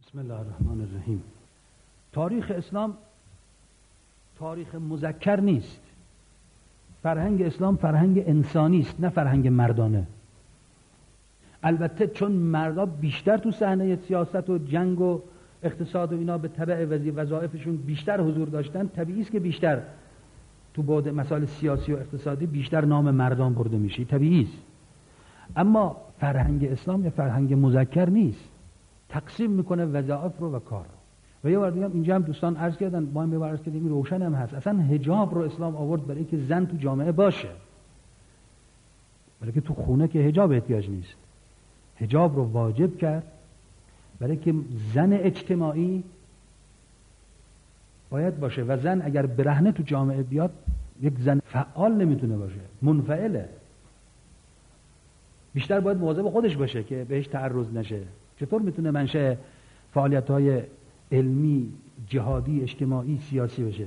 بسم الله الرحمن الرحیم. تاریخ اسلام تاریخ مذکر نیست. فرهنگ اسلام فرهنگ انسانی است، نه فرهنگ مردانه. البته چون مردا بیشتر تو صحنه سیاست و جنگ و اقتصاد و اینا به تبع وظایفشون بیشتر حضور داشتن، طبیعی است که بیشتر تو بعد مسائل سیاسی و اقتصادی بیشتر نام مردان برده میشه، طبیعی است. اما فرهنگ اسلام یه فرهنگ مذکر نیست، تقسیم میکنه وظایف رو و کار رو. و یه بار دیگه اینجا هم دوستان عرض کردن، ما هم یه بار عرض کردیم، روشن هم هست، اصلا حجاب رو اسلام آورد برای که زن تو جامعه باشه، برای که تو خونه که حجاب احتیاج نیست، حجاب رو واجب کرد برای که زن اجتماعی باید باشه. و زن اگر برهنه تو جامعه بیاد، یک زن فعال نمیتونه باشه، منفعله، بیشتر باید مواظب خودش باشه که بهش تعرض نشه. چطور میتونه منشأ فعالیت‌های علمی، جهادی، اجتماعی، سیاسی بشه؟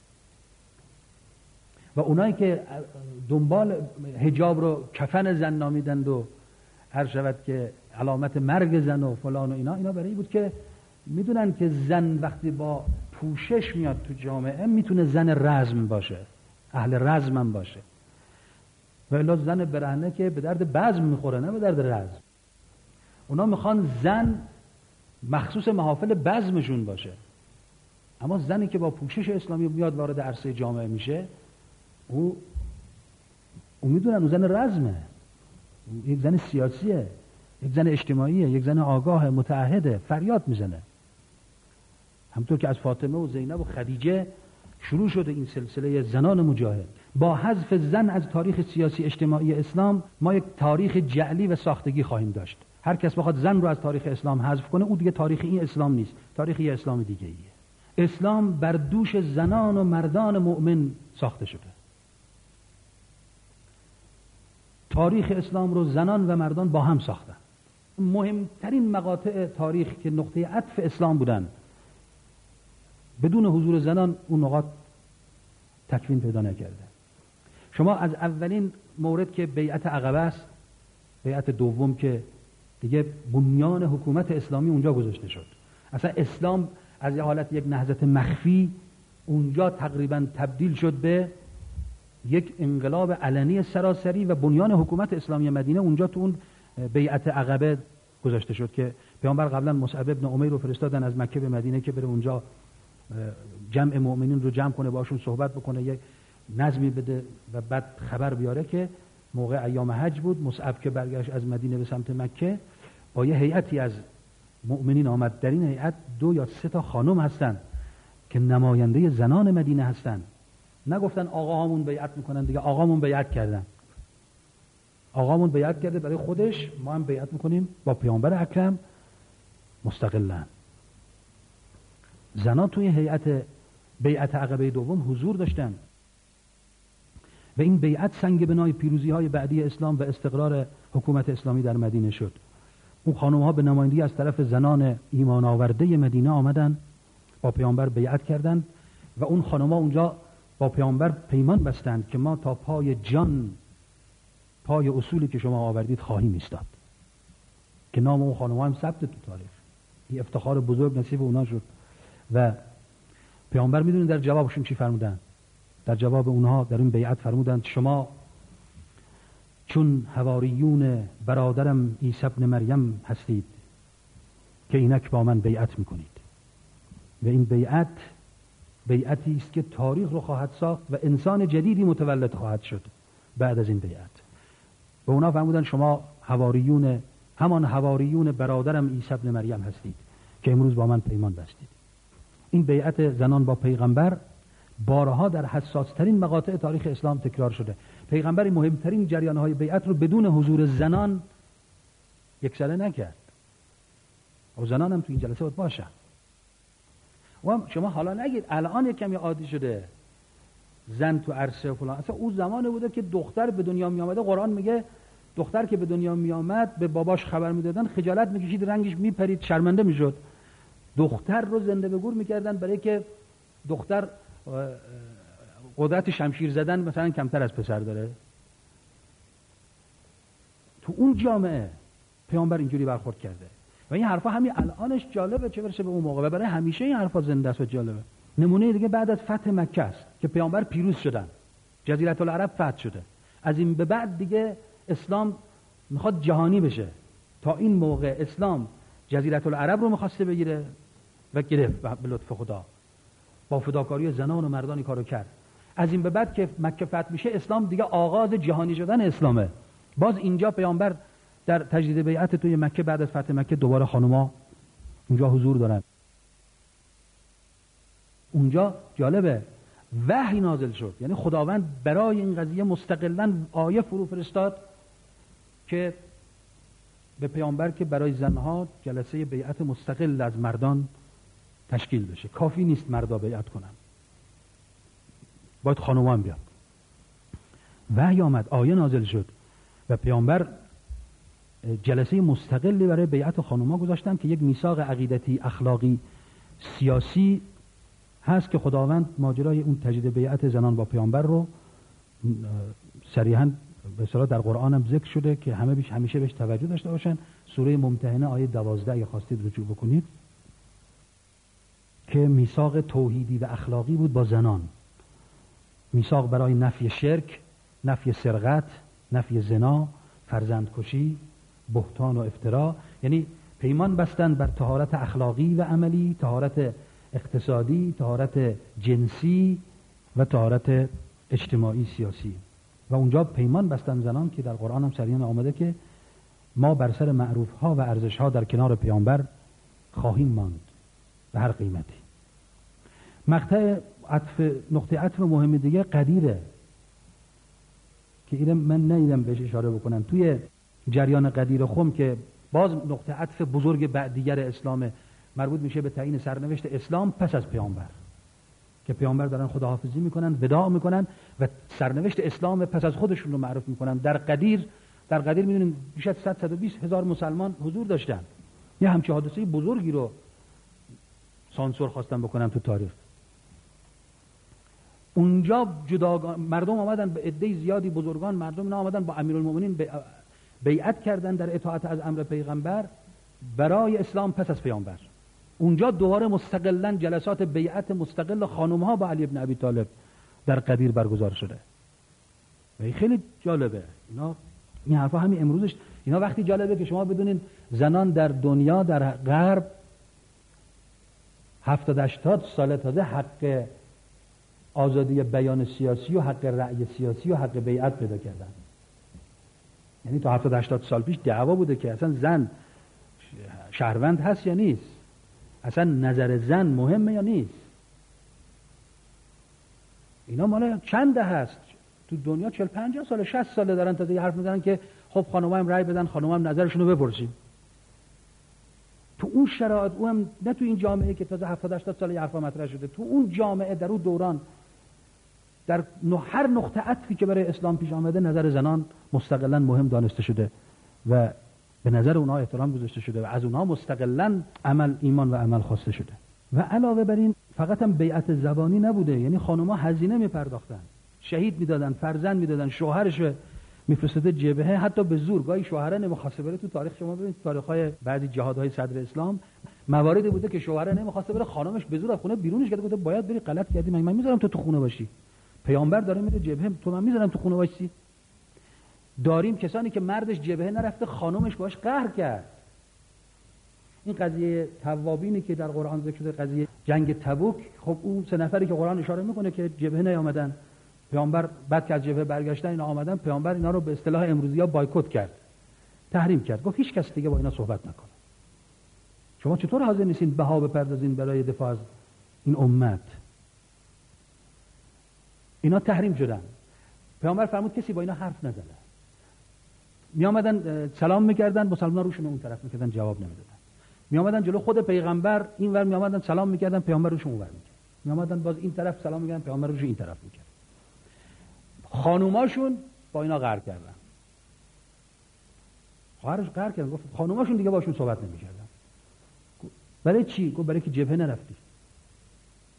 و اونایی که دنبال حجاب رو کفن زن نامیدند و هر شود که علامت مرگ زن و فلان و اینا برای این بود که میدونن که زن وقتی با پوشش میاد تو جامعه میتونه زن رزم باشه، اهل رزم هم باشه. و الا زن برهنه که به درد بزم میخوره، نه به درد رزم. اونا میخوان زن مخصوص محافل بزمشون باشه. اما زنی که با پوشش اسلامی میاد وارد عرصه جامعه میشه، او میدونن اون زن رزمه، یک زن سیاسیه، یک زن اجتماعیه، یک زن آگاه متعهده، فریاد میزنه. همطور که از فاطمه و زینب و خدیجه شروع شده این سلسله زنان مجاهد. با حذف زن از تاریخ سیاسی اجتماعی اسلام ما یک تاریخ جعلی و ساختگی خواهیم داشت. هر کس بخواد زن رو از تاریخ اسلام حذف کنه، او دیگه تاریخ این اسلام نیست، تاریخ یه اسلام دیگه ایه. اسلام بر دوش زنان و مردان مؤمن ساخته شده. تاریخ اسلام رو زنان و مردان با هم ساختن. مهمترین مقاطع تاریخ که نقطه عطف اسلام بودن، بدون حضور زنان اون نقاط تکوین پیدا نکرده. شما از اولین مورد که بیعت عقبه است، بیعت دوم که دیگه بنیان حکومت اسلامی اونجا گذاشته شد. اصلا اسلام از یه حالت یک نهضت مخفی اونجا تقریبا تبدیل شد به یک انقلاب علنی سراسری و بنیان حکومت اسلامی مدینه اونجا تو اون بیعت عقبه گذاشته شد که پیامبر قبلا مصعب ابن عمیر رو فرستادن از مکه به مدینه که بره اونجا جمع مؤمنین رو جمع کنه، باشون صحبت بکنه، یک نظمی بده و بعد خبر بیاره که موقع ایام حج بود. مصعب که برگشت از مدینه به سمت مکه با یه هیئتی از مؤمنین آمد. در این هیئت 2 یا 3 تا خانم هستن که نماینده زنان مدینه هستن. نگفتن آقاهامون بیعت میکنن دیگه، آقامون بیعت کردن، آقامون بیعت کرده برای خودش، ما هم بیعت میکنیم با پیامبر اکرم مستقلاً. زنان توی هیئت بیعت عقبه دوم حضور داشتن و این بیعت سنگ بنای پیروزی های بعدی اسلام و استقرار حکومت اسلامی در مدینه شد. اون خانم ها به نمایندگی از طرف زنان ایمان آورده مدینه آمدن، با پیامبر بیعت کردند و اون خانم ها اونجا با پیامبر پیمان بستند که ما تا پای جان پای اصولی که شما آوردید خواهیم ایستاد، که نام اون خانم ها هم ثبت تو تاریخ. این افتخار بزرگ نصیب اونا شد. و پیامبر میدونید در جوابشون چی فرمودن؟ در جواب اونها در این بیعت فرمودند شما چون حواریون برادرم عیسی ابن مریم هستید که اینک با من بیعت میکنید. و این بیعتی است که تاریخ رو خواهد ساخت و انسان جدیدی متولد خواهد شد بعد از این بیعت. و اونا فرمودند شما همان حواریون برادرم عیسی ابن مریم هستید که امروز با من پیمان بستید. این بیعت زنان با پیغمبر بارها در حساسترین مقاطع تاریخ اسلام تکرار شده. پیغمبر مهمترین جریانهای بیعت رو بدون حضور زنان یکسره نکرد. و زنان هم تو این جلسه باید باشن. و شما حالا نگید الان یک کمی عادی شده زن تو عرصه و فلان. اصلا اون زمانه بوده که دختر به دنیا می آمده. قرآن میگه دختر که به دنیا می آمد به باباش خبر میدادن، خجالت میکشید، رنگش میپرید، شرمنده میشد. دختر رو زنده به گور میکردن برای که دختر قدرت شمشیر زدن مثلا کمتر از پسر داره. تو اون جامعه پیامبر اینجوری برخورد کرده. و این حرفا همین الانش جالبه، چه برسه به اون موقع، و برای همیشه این حرفا زنده است و جالبه. نمونه دیگه بعد از فتح مکه است که پیامبر پیروز شدن، جزیره العرب فتح شده. از این به بعد دیگه اسلام میخواد جهانی بشه. تا این موقع اسلام جزیره العرب رو میخواسته بگیره و گرفت به لطف خدا، با فداکاری زنان و مردانی کارو کرد. از این به بعد که مکه فتح میشه، اسلام دیگه آغاز جهانی شدن اسلامه. باز اینجا پیامبر در تجدید بیعت توی مکه بعد از فتح مکه دوباره خانوما اونجا حضور دارن. اونجا جالبه وحی نازل شد، یعنی خداوند برای این قضیه مستقلاً آیه فرو فرستاد که به پیامبر که برای زنها جلسه بیعت مستقل از مردان تشکیل بشه. کافی نیست مردا بیعت کنن، باید خانوما هم بیاد. وحی آمد، آیه نازل شد و پیامبر جلسه مستقلی برای بیعت خانوما گذاشتن که یک میثاق عقیدتی، اخلاقی، سیاسی هست که خداوند ماجرای اون تجدید بیعت زنان با پیامبر رو صریحاً به اصطلاح در قرآن هم ذکر شده که همیشه بهش توجه داشته باشن. سوره ممتحنه آیه 12 اگه خواستید رجوع بکنید، که میثاق توحیدی و اخلاقی بود با زنان. میثاق برای نفی شرک، نفی سرقت، نفی زنا، فرزندکشی، بهتان و افترا. یعنی پیمان بستن بر طهارت اخلاقی و عملی، طهارت اقتصادی، طهارت جنسی و طهارت اجتماعی سیاسی. و اونجا پیمان بستن زنان که در قرآن هم صریحاً آمده که ما بر سر معروف ها و ارزش ها در کنار پیامبر خواهیم ماند به هر قیمتی. مقطع نقطه عطف مهم دیگه قدیره که اینم من نیدم بهش اشاره بکنم. توی جریان قدیر خم که باز نقطه عطف بزرگ دیگر اسلام، مربوط میشه به تعیین سرنوشت اسلام پس از پیامبر، که پیامبر دارن خداحافظی میکنن، وداع میکنن و سرنوشت اسلام پس از خودشون رو معرف میکنن. در قدیر میدونین بیش از 120 هزار مسلمان حضور داشتن. یه همچین حادثه بزرگی رو سانسور خواستن بکنن تو تاریخ. اونجا مردم آمدن به عده زیادی، بزرگان مردم اینا آمدن با امیرالمومنین بیعت کردن در اطاعت از امر پیغمبر برای اسلام پس از پیامبر. اونجا دوباره مستقلاً جلسات بیعت مستقل خانم‌ها با علی ابن ابی طالب در قدیر برگزار شده. و این خیلی جالبه. این حرفا همین امروزش، اینا وقتی جالبه که شما بدونین زنان در دنیا، در غرب 70-80 سال تازه حق آزادی بیان سیاسی و حق رأی سیاسی و حق بیعت پیدا کردن. یعنی تا 70-80 سال پیش دعوا بوده که اصلا زن شهروند هست یا نیست، اصلا نظر زن مهمه یا نیست. اینا مال چنده هست تو دنیا؟ 40-50 سال 60 ساله دارن تازه یه حرف میزنن که خب خانوما هم رأی بدن، خانوما هم نظرشون رو بپرسیم. تو اون شرایط، اون نه تو این جامعه که تازه 70-80 سال یه حرفا مطرح شده، تو اون جامعه در اون دوران در هر نقطه عطفی که برای اسلام پیش آمده نظر زنان مستقلاً مهم دانسته شده و به نظر اونها احترام گذاشته شده و از اونها مستقلاً ایمان و عمل خواسته شده. و علاوه بر این فقط هم بیعت زبانی نبوده، یعنی خانم‌ها هزینه می‌پرداختن، شهید می‌دادن، فرزند می‌دادن، شوهرش می‌فرستاده جبهه، حتی به زور. گاهی شوهره نمی‌خواسته بره. تو تاریخ شما ببینید، تاریخ‌های بعضی جهادهای صدر اسلام مواردی بوده که شوهره نمی‌خواسته بره، خانمش به زور از خونه بیرونش کرده، گفته باید بری، غلط کردی، من می‌ذارم تو خونه باشی. پیامبر داره میره جبهه، تو من می‌ذارم تو خونه باشی. داریم کسانی که مردش جبهه نرفته، خانمش باش قهر کرد. این قضیه توابینی که در قرآن ذکر شده، قضیه جنگ تبوک، خب اون 3 نفری که قرآن اشاره میکنه که جبهه نیامدن، پیامبر بعد که از جبهه برگشتن اینا آمدن، پیامبر اینا رو به اصطلاح امروزی‌ها بایکوت کرد، تحریم کرد، گفت هیچ کس دیگه با اینا صحبت نکنه. شما چطور حاضر نیستین بها بپردازین برای دفاع از این امت؟ اینا تحریم شدن. پیامبر فرمود کسی با اینا حرف نزنه. می آمدن سلام میکردن، مسلمان روشون اون طرف میکردن، جواب نمیدادن. می آمدن جلو خود پیغمبر این ور، می آمدن سلام میکردن، پیامبر روشون اون ور میکرد. می آمدن باز این طرف سلام میکردن، پیامبر روشون این طرف میکرد. خانوماشون با اینا قهر کردن. خواهرش قهر کردن، گفت خانوماشون دیگه باشون صحبت نمیکردن. برای چی؟ گفت برای که جبهه نرفتی.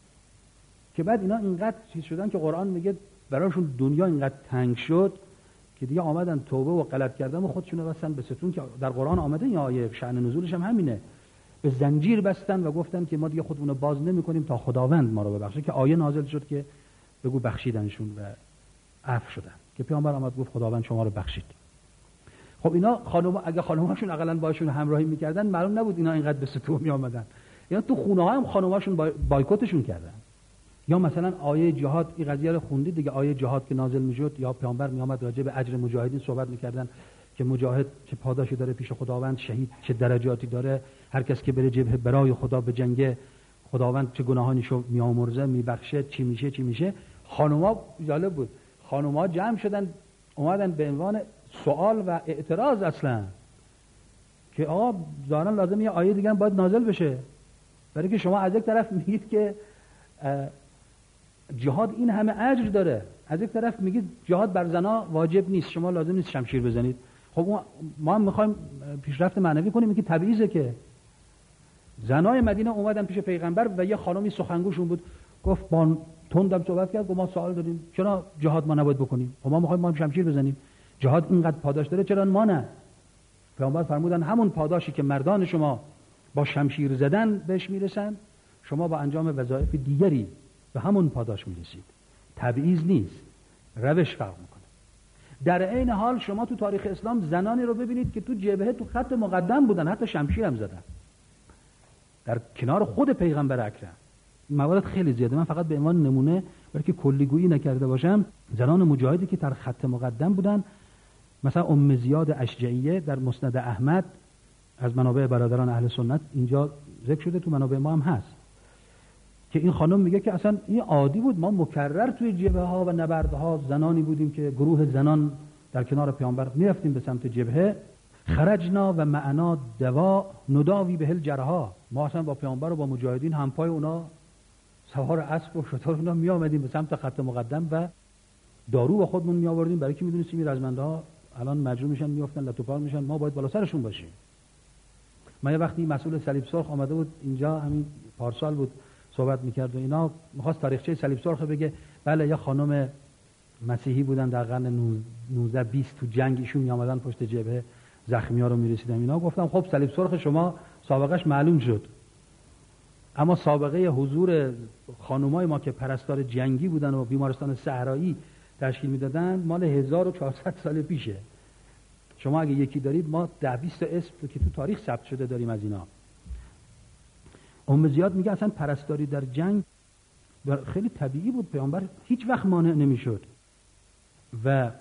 که بعد اینا اینقدر چیز شدن که قرآن میگه براشون دنیا اینقدر تنگ شد که دیگه آمدن توبه و غلط کردن و خودشون بستن به ستون، که در قرآن آمده یا آیه شأن نزولش هم همینه، به زنجیر بستن و گفتن که ما دیگه خودمون رو باز نمی‌کنیم تا خداوند ما رو ببخشه، که آیه نازل شد که بگو بخشیدنشون و عفو شدن، که پیامبر آمد گفت خداوند شما رو بخشید. خب اینا خانوما اگه خانوماشون حداقل باشون همراهی می‌کردن معلوم نبود اینا اینقدر به ستون می‌آمدن. اینا تو خونه‌ها هم خانوماشون بایکوتشون کردن. یا مثلا آیه جهاد، این قضیه رو خوندید دیگه، آیه جهاد که نازل میشد یا پیامبر میآمد راجع به اجر مجاهدین صحبت میکردن که مجاهد چه پاداشی داره پیش خداوند، شهید چه درجاتی داره، هر کس که بره جبهه برای خدا به جنگ خداوند چه گناهانیشو میامرزه میبخشه، چی میشه. خانوما جالب بود، خانوما جمع شدن اومدن به عنوان سوال و اعتراض اصلا که آقا ظاهرا لازم یه آیه دیگه هم باید نازل بشه، برای که شما از یک طرف میگید که جهاد این همه اجر داره، از یک طرف میگید جهاد بر زنا واجب نیست، شما لازم نیست شمشیر بزنید. خب ما هم میخوایم پیشرفت معنوی کنیم، که تبعیضه. که زنای مدینه اومدن پیش پیغمبر و یه خانمی سخنگوشون بود، گفت با تندم صحبت کرد، گفت ما سوال داریم چرا جهاد ما نباید بکنیم؟ خب ما میخوایم شمشیر بزنیم، جهاد اینقدر پاداش داره چرا ما نه؟ پیغمبر فرمودن همون پاداشی که مردان شما با شمشیر زدن بهش میرسن، شما با انجام وظایف دیگری به همون پاداش میرسید. تبعیض نیست، روش فرق میکنه. در عین حال شما تو تاریخ اسلام زنانی رو ببینید که تو جبهه تو خط مقدم بودن، حتی شمشیر هم زدن در کنار خود پیغمبر اکرم. موارد خیلی زیاده، من فقط به عنوان نمونه برای که کلیگویی نکرده باشم، زنان مجاهدی که در خط مقدم بودن، مثلا ام زیاد اشجعیه در مسند احمد از منابع برادران اهل سنت اینجا ذکر شده، تو منابع ما هم هست، که این خانم میگه که اصلا این عادی بود، ما مکرر توی جبهه ها و نبردها زنانی بودیم که گروه زنان در کنار پیامبر میرفتیم به سمت جبهه، خرجنا و معنا دوا نداوی به الجرحا، ما اصلا با پیامبر و با مجاهدین همپای اونا سوار اسب و شتر اونا می آمدیم به سمت خط مقدم و دارو با خودمون می آوردیم، برای که میدونستیم این رزمندها الان مجروح میشن، میافتن لطوپال میشن، ما باید بالا سرشون باشیم. من یه وقتی مسئول صلیب سرخ آمده بود اینجا، همین پارسال بود، صحبت میکرد و اینا، میخواست تاریخچه صلیب سرخ بگه. بله یه خانم مسیحی بودن در قرن 19-20 تو جنگ، ایشون میآمدن پشت جبهه زخمی‌ها رو میرسیدن اینا. گفتم خب صلیب سرخ شما سابقش معلوم شد، اما سابقه حضور خانمای ما که پرستار جنگی بودن و بیمارستان صحرایی تشکیل میدادن مال 1400 سال پیشه. شما اگه یکی دارید، ما 10-20 تا اسم که تو تاریخ ثبت شده داریم از اینا. ام زیاد میگه اصلا پرستاری در جنگ خیلی طبیعی بود، پیامبر هیچ وقت مانع نمیشد و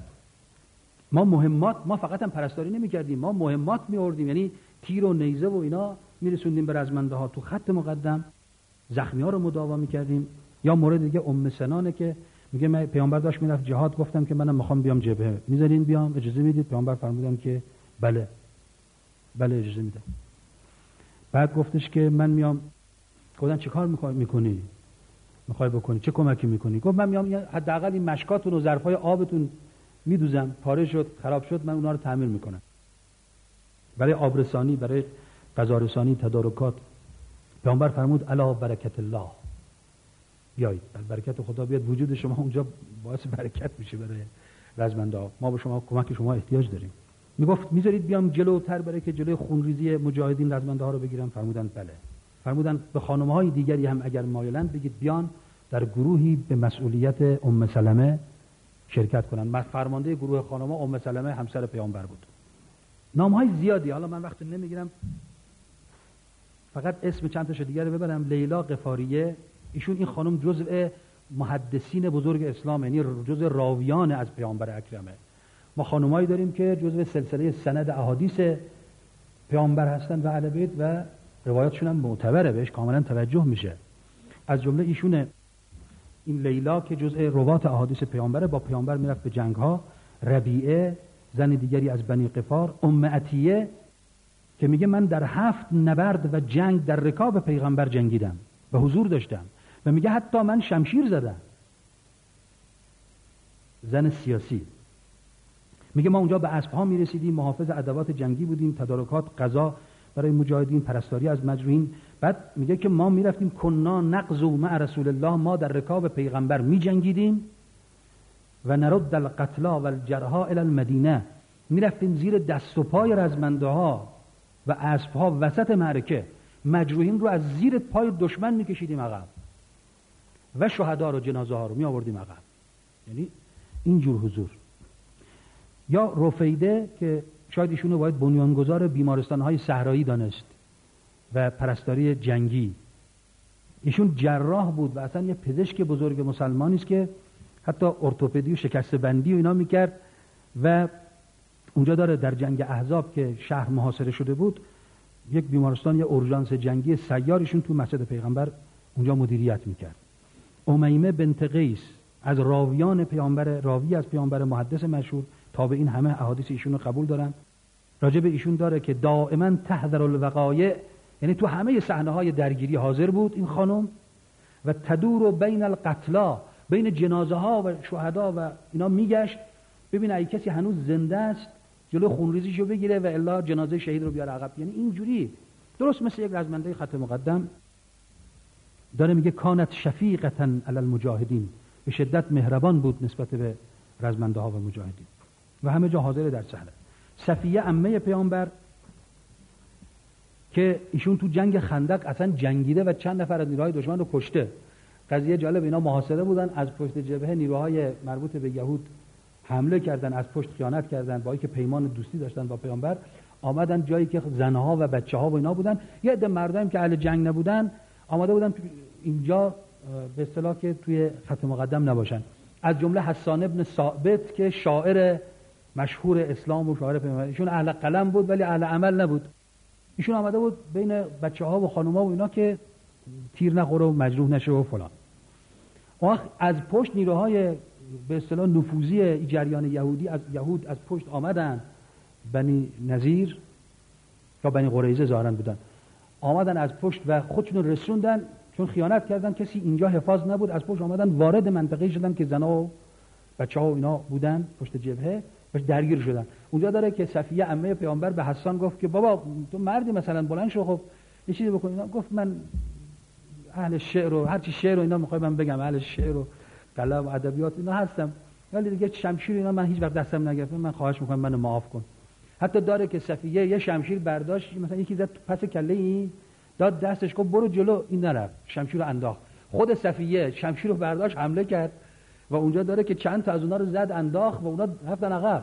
ما فقط هم پرستاری نمیکردیم، ما مهمات میوردیم، یعنی تیر و نیزه و اینا میرسوندیم به رزمنده ها تو خط مقدم، زخمی ها رو مداوا میکردیم. یا مورد دیگه ام سنانه که میگه من پیامبر داشت میرفت جهاد، گفتم که منم میخوام بیام جبهه، میذارین بیام، اجازه میدید؟ پیامبر فرمودن که بله اجازه میدم. بعد گفتش که من میام. گفتن چه کار میکنی؟ میخوای بکنی؟ چه کمکی میکنی؟ گفت من میام حداقل این مشکاتون و ظرفای آبتون میدوزم، پاره شد خراب شد من اونا رو تعمیر میکنم، برای آبرسانی، برای غذارسانی، تدارکات. پیامبر فرمود الا برکت الله، بیایید برکت خدا بیاد وجود شما اونجا باعث برکت میشه برای رزمنده. ما به شما کمک شما احتیاج داریم. میگفت میذارید بیام جلوتر برای که جلوی خونریزی مجاهدین رزمنده ها رو بگیرم؟ فرمودن بله. فرمودن به خانم های دیگری هم اگر مایلند بگید بیان در گروهی به مسئولیت ام سلمه شرکت کنن. فرمانده گروه خانم ها ام سلمه همسر پیامبر بود. نام های زیادی، حالا من وقت نمیگیرم، فقط اسم چند تاشو دیگه رو ببرم. لیلا غفاریه، ایشون این خانم جزء محدثین بزرگ اسلام، یعنی جزء راویان از پیامبر اکرمه. ما خانمایی داریم که جزء سلسله سند احادیث پیامبر هستن و اهل بیت و روایاتشون هم معتبره، بهش کاملا توجه میشه. از جمله ایشونه، این لیلا که جزء روات احادیث پیامبره، با پیامبر میرفت به جنگ ها. ربیعه، زن دیگری از بنی غفار. ام عطیه که میگه من در 7 نبرد و جنگ در رکاب پیغمبر جنگیدم و حضور داشتم و میگه حتی من شمشیر زدم. زن سیاسی میگه ما اونجا به اسب ها میرسیدیم، محافظ ادوات جنگی بودیم، تدارکات، غذا برای مجاهدین، پرستاری از مجروحین. بعد میگه که ما میرفتیم کنا نغزو مع رسول الله، ما در رکاب پیغمبر میجنگیدیم و نرد القتلا و الجرحا الی المدینه، میرفتیم زیر دست و پای رزمنده ها و اسب ها وسط معرکه، مجروحین رو از زیر پای دشمن میکشیدیم عقب و شهدا رو، جنازه ها رو می آوردیم عقب. یعنی اینجور حضور. یا رفیده که شاید ایشونو باید بنیانگذار بیمارستان های صحرایی دانست و پرستاری جنگی. ایشون جراح بود و اصلا یه پزشک بزرگ مسلمانی است که حتی ارتوپدی و شکست بندی و اینا میکرد و اونجا داره در جنگ احزاب که شهر محاصره شده بود، یک بیمارستان، یه اورژانس جنگی سیارشون تو مسجد پیغمبر اونجا مدیریت میکرد. امیمه بنت قیس از راویان پیامبر، راوی از پیامبر، محدث مشهور، تابعین همه احادیث ایشون رو قبول دارن. راجع به ایشون داره که دائما تحذر الوقایع، یعنی تو همه صحنه های درگیری حاضر بود این خانم، و تدور بین القتلا، بین جنازه ها و شهدا و اینا میگشت ببین اگه کسی هنوز زنده است جلو خونریزیشو بگیره و الا جنازه شهید رو بیاره عقب. یعنی اینجوری درست مثل یک رزمنده خط مقدم داره میگه کانت شفیقة علی المجاهدین، به شدت مهربان بود نسبت به رزمنده ها و مجاهدین و همه جا حاضر در صحنه. صفیه عمه پیامبر که ایشون تو جنگ خندق اصلا جنگیده و چند نفر از نیروهای دشمن رو کشته. قضیه جالب، اینا محاصره بودن، از پشت جبهه نیروهای مربوط به یهود حمله کردن، از پشت خیانت کردن، با اینکه پیمان دوستی داشتن با پیامبر، آمدن جایی که زنها و بچه‌ها و اینا بودن، یه عده مردم که اهل جنگ نبودن آمده بودن اینجا به اصطلاح که توی خط مقدم نباشن، از جمله حسان ابن ثابت که شاعر مشهور اسلام و شاعر پیامبر، ایشون اهل قلم بود ولی اهل عمل نبود. ایشون آمده بود بین بچه‌ها و خانم‌ها و اینا که تیر نخوره و مجروح نشه و فلان. از پشت نیروهای به اصطلاح نفوذی جریان یهودی از یهود از پشت آمدن، بنی نذیر یا بنی قریظه ظاهرا بودن، آمدن از پشت و خودشون رسوندن، چون خیانت کردن کسی اینجا حفاظ نبود، از پشت آمدن وارد منطقه شدن که زنا و بچه‌ها و اینا بودن پشت جبهه و درگیر شدن. اونجا داره که صفیه عمه پیامبر به حسان گفت که بابا تو مردی مثلا بلند شو، خب یه چیزی بکن. اینا گفت من اهل شعر و هر چی شعر و اینا میخوام من بگم، اهل شعر و قلم و ادبیات اینا هستم، ولی دیگه شمشیر اینا من هیچ وقت دستم نگرفتم، من خواهش میکنم منو معاف کن. حتی داره که صفیه یه شمشیر برداشت، مثلا یکی زد پس کله این، داد دستش، گفت برو جلو، این نرفت، شمشیر رو انداخت. خود صفیه شمشیر رو برداشت حمله کرد و اونجا داره که چند تا از اونا رو زد انداخت و اونا رفتن عقب.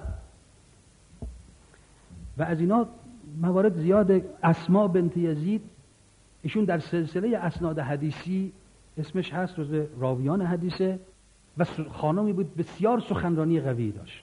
و از اینا موارد زیاد. اسما بنت یزید ایشون در سلسله اسناد حدیثی اسمش هست، جز راویان حدیثه و خانمی بود بسیار سخنرانی قوی داشت،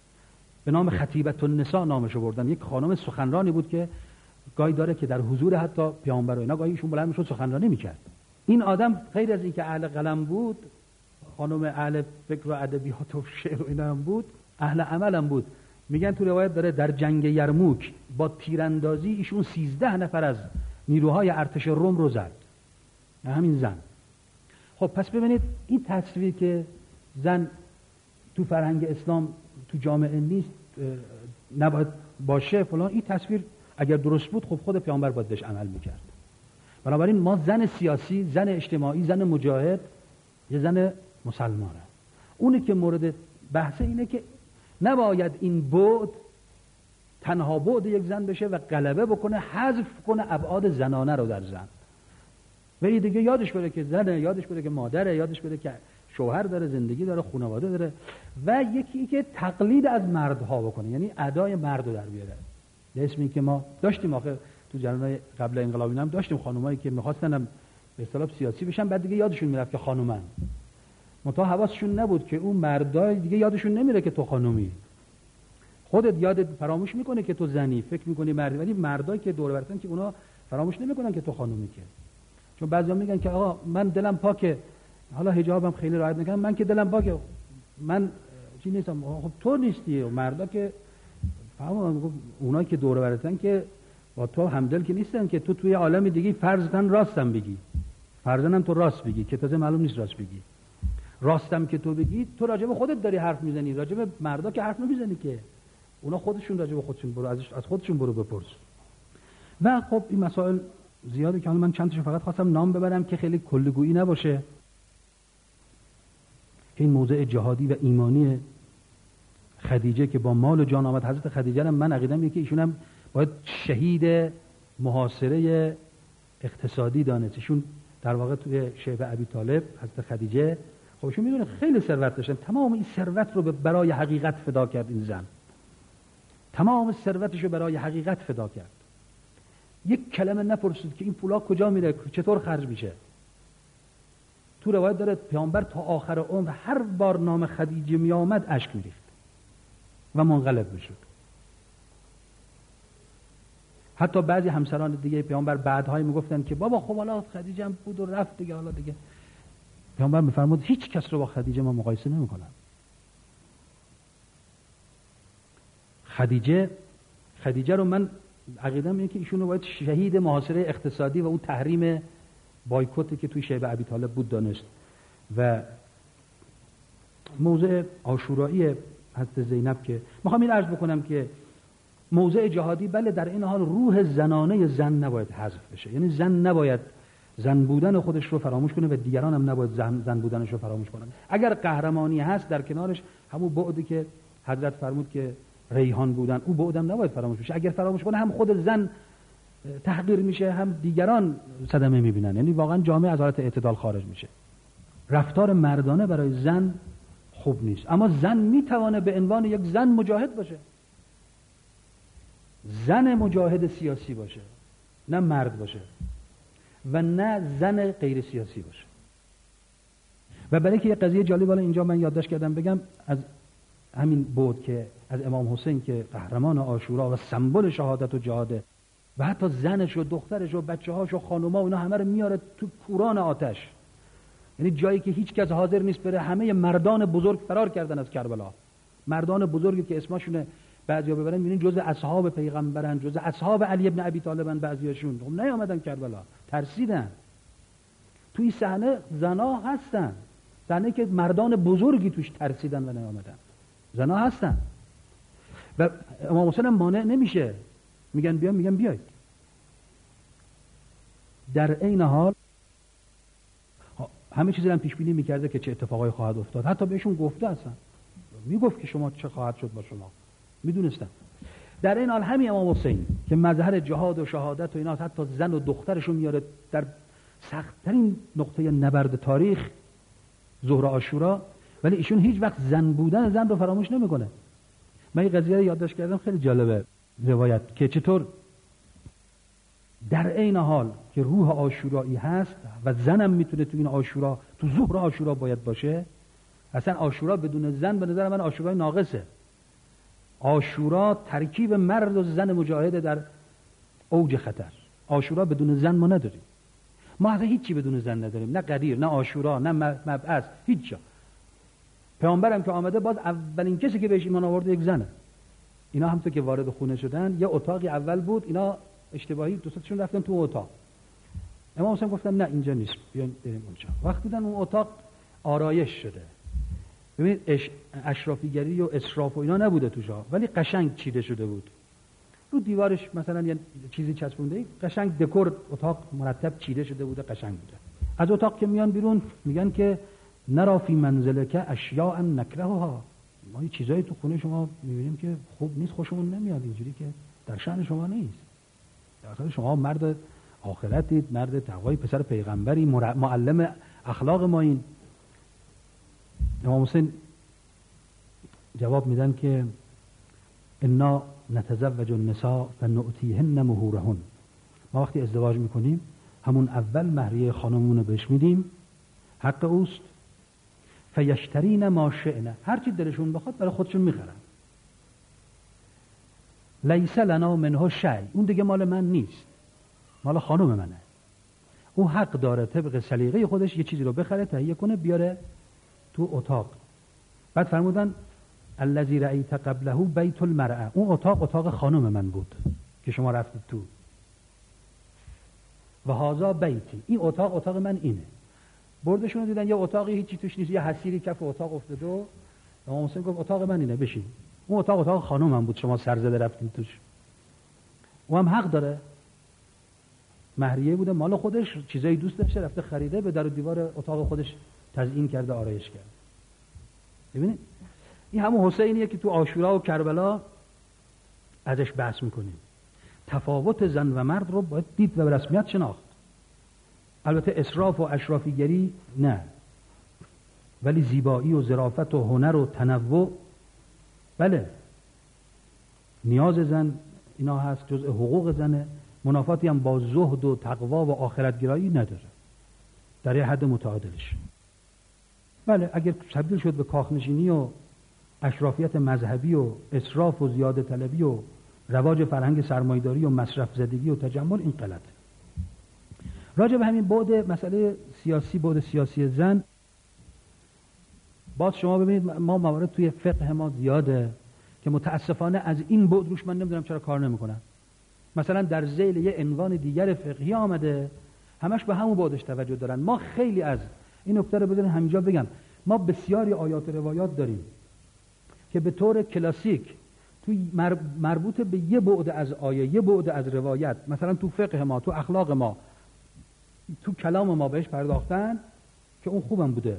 به نام خطیبة النساء نامشو بردن. یک خانم سخنرانی بود که گاهی داره که در حضور حتی پیامبر و اینا گاهی ایشون بلند میشد سخنرانی میکرد. این آدم غیر از اینکه اهل قلم بود، خانم اهل فکر و ادبیات و شعر و اینا هم بود، اهل عمل هم بود. میگن تو روایت داره در جنگ یرموک با تیراندازی ایشون 13 نفر از نیروهای ارتش روم رو زد، همین زن. خب پس ببینید این تصویر که زن تو فرهنگ اسلام تو جامعه نیست، نباید باشه فلان، این تصویر اگر درست بود خب خود پیامبر باید بهش عمل میکرد. بنابراین ما زن سیاسی، زن اجتماعی، زن مجاهد، یه زن مسلمانه. اونی که مورد بحث اینه که نباید این بعد تنها بعد یک زن بشه و غلبه بکنه، حذف کنه ابعاد زنانه رو در زن. ولی دیگه یادش بره که زنه، یادش بره که مادره، یادش بره که شوهر داره، زندگی داره، خانواده داره. و یکی که تقلید از مردها بکنه، یعنی ادای مرد رو در بیاره. به اسم این که ما داشتیم آخه تو جریان قبل انقلاب هم داشتیم خانمایی که می‌خواستن هم به اصطلاح سیاسی بشن، بعد دیگه یادشون میرفت که خانومن. منتها حواسشون نبود که اون مردای دیگه یادشون نمیره که تو خانومی. خودت یادت فراموش میکنه که تو زنی، فکر میکنی مردی، ولی مردایی که دور برتن که اونا فراموش نمیکنن که تو خانومی. که چون بعضیا میگن که آقا من دلم پاکه، حالا حجابم خیلی رعایت نکنم، من که دلم پاکه، من چی نیستم. خب تو نیستی. و مردا که فهمم اونایی که دور برتن که با تو همدل که نیستن، که تو توی عالم دیگه فرضاً راستم بگی، فرضاً تو راست بگی که تازه معلوم نیست راست بگی. راستم که تو بگی، تو راجع به خودت داری حرف میزنی، راجع به مردا که حرف نمیزنی که. اونا خودشون راجع به خودشون برو از خودشون برو بپرس. و خب این مسائل زیاده که من چند تاشو فقط خواستم نام ببرم که خیلی کلیگویی نباشه، که این موضع جهادی و ایمانی خدیجه که با مال و جان آمد. حضرت خدیجه هم من عقیدم که ایشون هم باید شهید محاصره اقتصادی دانست. ایشون در واقع توی شیب ابی طالب حضرت خدیجه خب ایشون میدونه خیلی ثروت داشتن، تمام این ثروت رو برای حقیقت فدا کرد. این زن تمام ثروتش رو برای حقیقت فدا کرد. یک کلمه نپرسید که این پولا کجا میره، چطور خرج میشه. تو روایت داره پیامبر تا آخر عمر هر بار نام خدیجه می آمد اشک میریخت و منقلب میشد. حتی بعضی همسران دیگه پیامبر بعدهای میگفتن که بابا خب حالا خدیجه هم بود و رفت دیگه، حالا دیگه. پیامبر میفرمود هیچ کس رو با خدیجه من مقایسه نمیکنم. خدیجه رو من عقیدم اینه که ایشون رو باید شهید محاصره اقتصادی و اون تحریم بایکوتی که توی شیب ابی طالب بود دانست. و موضع عاشورایی حضرت زینب که میخوام این عرض بکنم که موضع جهادی بله در این حال روح زنانه زن نباید حذف بشه. یعنی زن نباید زن بودن خودش رو فراموش کنه و دیگران هم نباید زن بودنش رو فراموش کنن. اگر قهرمانی هست در کنارش همون بعدی که حضرت فرمود که ریحان بودن، او بعدم نباید فراموش بشه. اگر فراموش کنه هم خود زن تحقیر میشه، هم دیگران صدمه میبینن. یعنی واقعا جامعه از حالت اعتدال خارج میشه. رفتار مردانه برای زن خوب نیست، اما زن میتونه به عنوان یک زن مجاهد باشه، زن مجاهد سیاسی باشه، نه مرد باشه و نه زن غیر سیاسی باشه. و برای که یک قضیه جالب حالا اینجا من یادداشت کردم بگم از همین بود که از امام حسین که قهرمان عاشورا و سمبل شهادت و جهاده و حتی زنش و دخترش و بچه‌هاش و خانوما و اینا همه رو میاره تو کوران آتش. یعنی جایی که هیچ کس حاضر نیست بره. همه مردان بزرگ فرار کردن از کربلا. مردان بزرگی که اسمشونه بعضیا ببرن میبینین جزء اصحاب پیغمبرن، جزء اصحاب علی ابن ابی طالبن. بعضیاشون خب نیامدن کربلا، ترسیدن. توی صحنه زنا هستن، صحنه که مردان بزرگی توش ترسیدن و نیامدن. زنا هستن و امام حسین مانع نمیشه، میگن بیاید. در این حال همه چیزی هم پیش بینی میکرده که چه اتفاقایی خواهد افتاد. حتی بهشون گفته اصلا میگفت که شما چه خواهد شد با شما، میدونستن. در این حال همین امام حسین که مظهر جهاد و شهادت و اینا، حتی زن و دخترشو میاره در سخت‌ترین نقطه نبرد تاریخ، ظهر عاشورا، ولی ایشون هیچ وقت زن بودن زن رو فراموش نمیکنه. من این قضیه رو یادداشت کردم، خیلی جالبه روایت که چطور در عین حال که روح عاشورایی هست و زنم میتونه تو این عاشورا، تو ظهر عاشورا باید باشه. اصلا عاشورا بدون زن به نظر من عاشورای ناقصه. عاشورا ترکیب مرد و زن مجاهده در اوج خطر. عاشورا بدون زن ما نداریم. ما اصلا هیچی بدون زن نداریم، نه قدیر، نه عاشورا، نه مبعث، هیچ جا. پیامبرم که آمده باز اولین کسی که بهش ایمان آورده یک زنه. اینا همونطور که وارد خونه شدن یه اتاقی اول بود، اینا اشتباهی دوستاشون رفتن تو اتاق. امام حسین گفتن نه اینجا نیست، بیاین بریم اونجا. وقتی دیدن اون اتاق آرایش شده، ببینید اشرافیگری و اسراف و اینا نبوده توشا، ولی قشنگ چیده شده بود. رو دیوارش مثلا یه چیزی چسبونده، قشنگ دکور اتاق مرتب چیده شده بوده، قشنگ بوده. از اتاق که میان بیرون میگن که نرا فی منزلک اشیاء نکرهها، ما یه چیزایی تو خونه شما میبینیم که خوب نیست، خوشمون نمیاد، اینجوری که در شأن شما نیست. در شما مرد آخرتید، مرد تقوی، پسر پیغمبری، معلم اخلاق ما. این امام حسین جواب میدن که انا نتزوج النساء فنؤتیهن مهورهن، ما وقتی ازدواج میکنیم همون اول مهریه خانمون رو بهش میدیم، حق اوست. فیشترین ما شئنا، هر چی دلشون بخواد برای خودشون میخرن. لیس لنا منه شیء، اون دیگه مال من نیست، مال خانم منه. او حق داره طبق سلیقه خودش یه چیزی رو بخره، تهیه کنه، بیاره تو اتاق. بعد فرمودن الذی رأیت قبله بیت المرأه، اون اتاق خانم من بود که شما رفتید تو. و هذا بیتی، این اتاق من اینه. بردشون دیدن یه اتاقی هیچی توش نیست، یه حسیری کف اتاق افتاده و امام حسین گفت اتاق من اینه، بشین. اون اتاق خانم من بود، شما سرزده رفتید توش. او هم حق داره، مهریه بوده، مال خودش، چیزایی دوست داشته رفته خریده، به در و دیوار اتاق خودش تزیین کرده، آرایش کرده. ببینید این همون حسینیه که تو عاشورا و کربلا ازش بحث میکنیم. تفاوت زن و مرد رو باید دید و به رسمیت شناخت. البته اسراف و اشرافیگری نه، ولی زیبایی و ظرافت و هنر و تنوع بله، نیاز زن اینا هست، جزء حقوق زنه، منافاتی هم با زهد و تقوا و آخرتگرایی نداره، در یه حد متعادلش. بله اگر تبدیل شد به کاخنشینی و اشرافیت مذهبی و اسراف و زیاده طلبی و رواج فرهنگ سرمایه‌داری و مصرف زدگی و تجمل، این غلط. راجع به همین بعد مسئله سیاسی، بعد سیاسی زن، باز شما ببینید ما موارد توی فقه ما زیاده که متاسفانه از این بعد روش من نمیدونم چرا کار نمیکنن. مثلا در ذیل یه عنوان دیگر فقهی آمده، همش به همون بعدش توجه دارن. ما خیلی از این نکته رو بذارین همینجا بگم، ما بسیاری آیات و روایات داریم که به طور کلاسیک توی مربوط به یه بعد از آیه، یه بعد از روایت، مثلا تو فقه ما، تو اخلاق ما، تو کلام ما بهش پرداختن که اون خوبم بوده،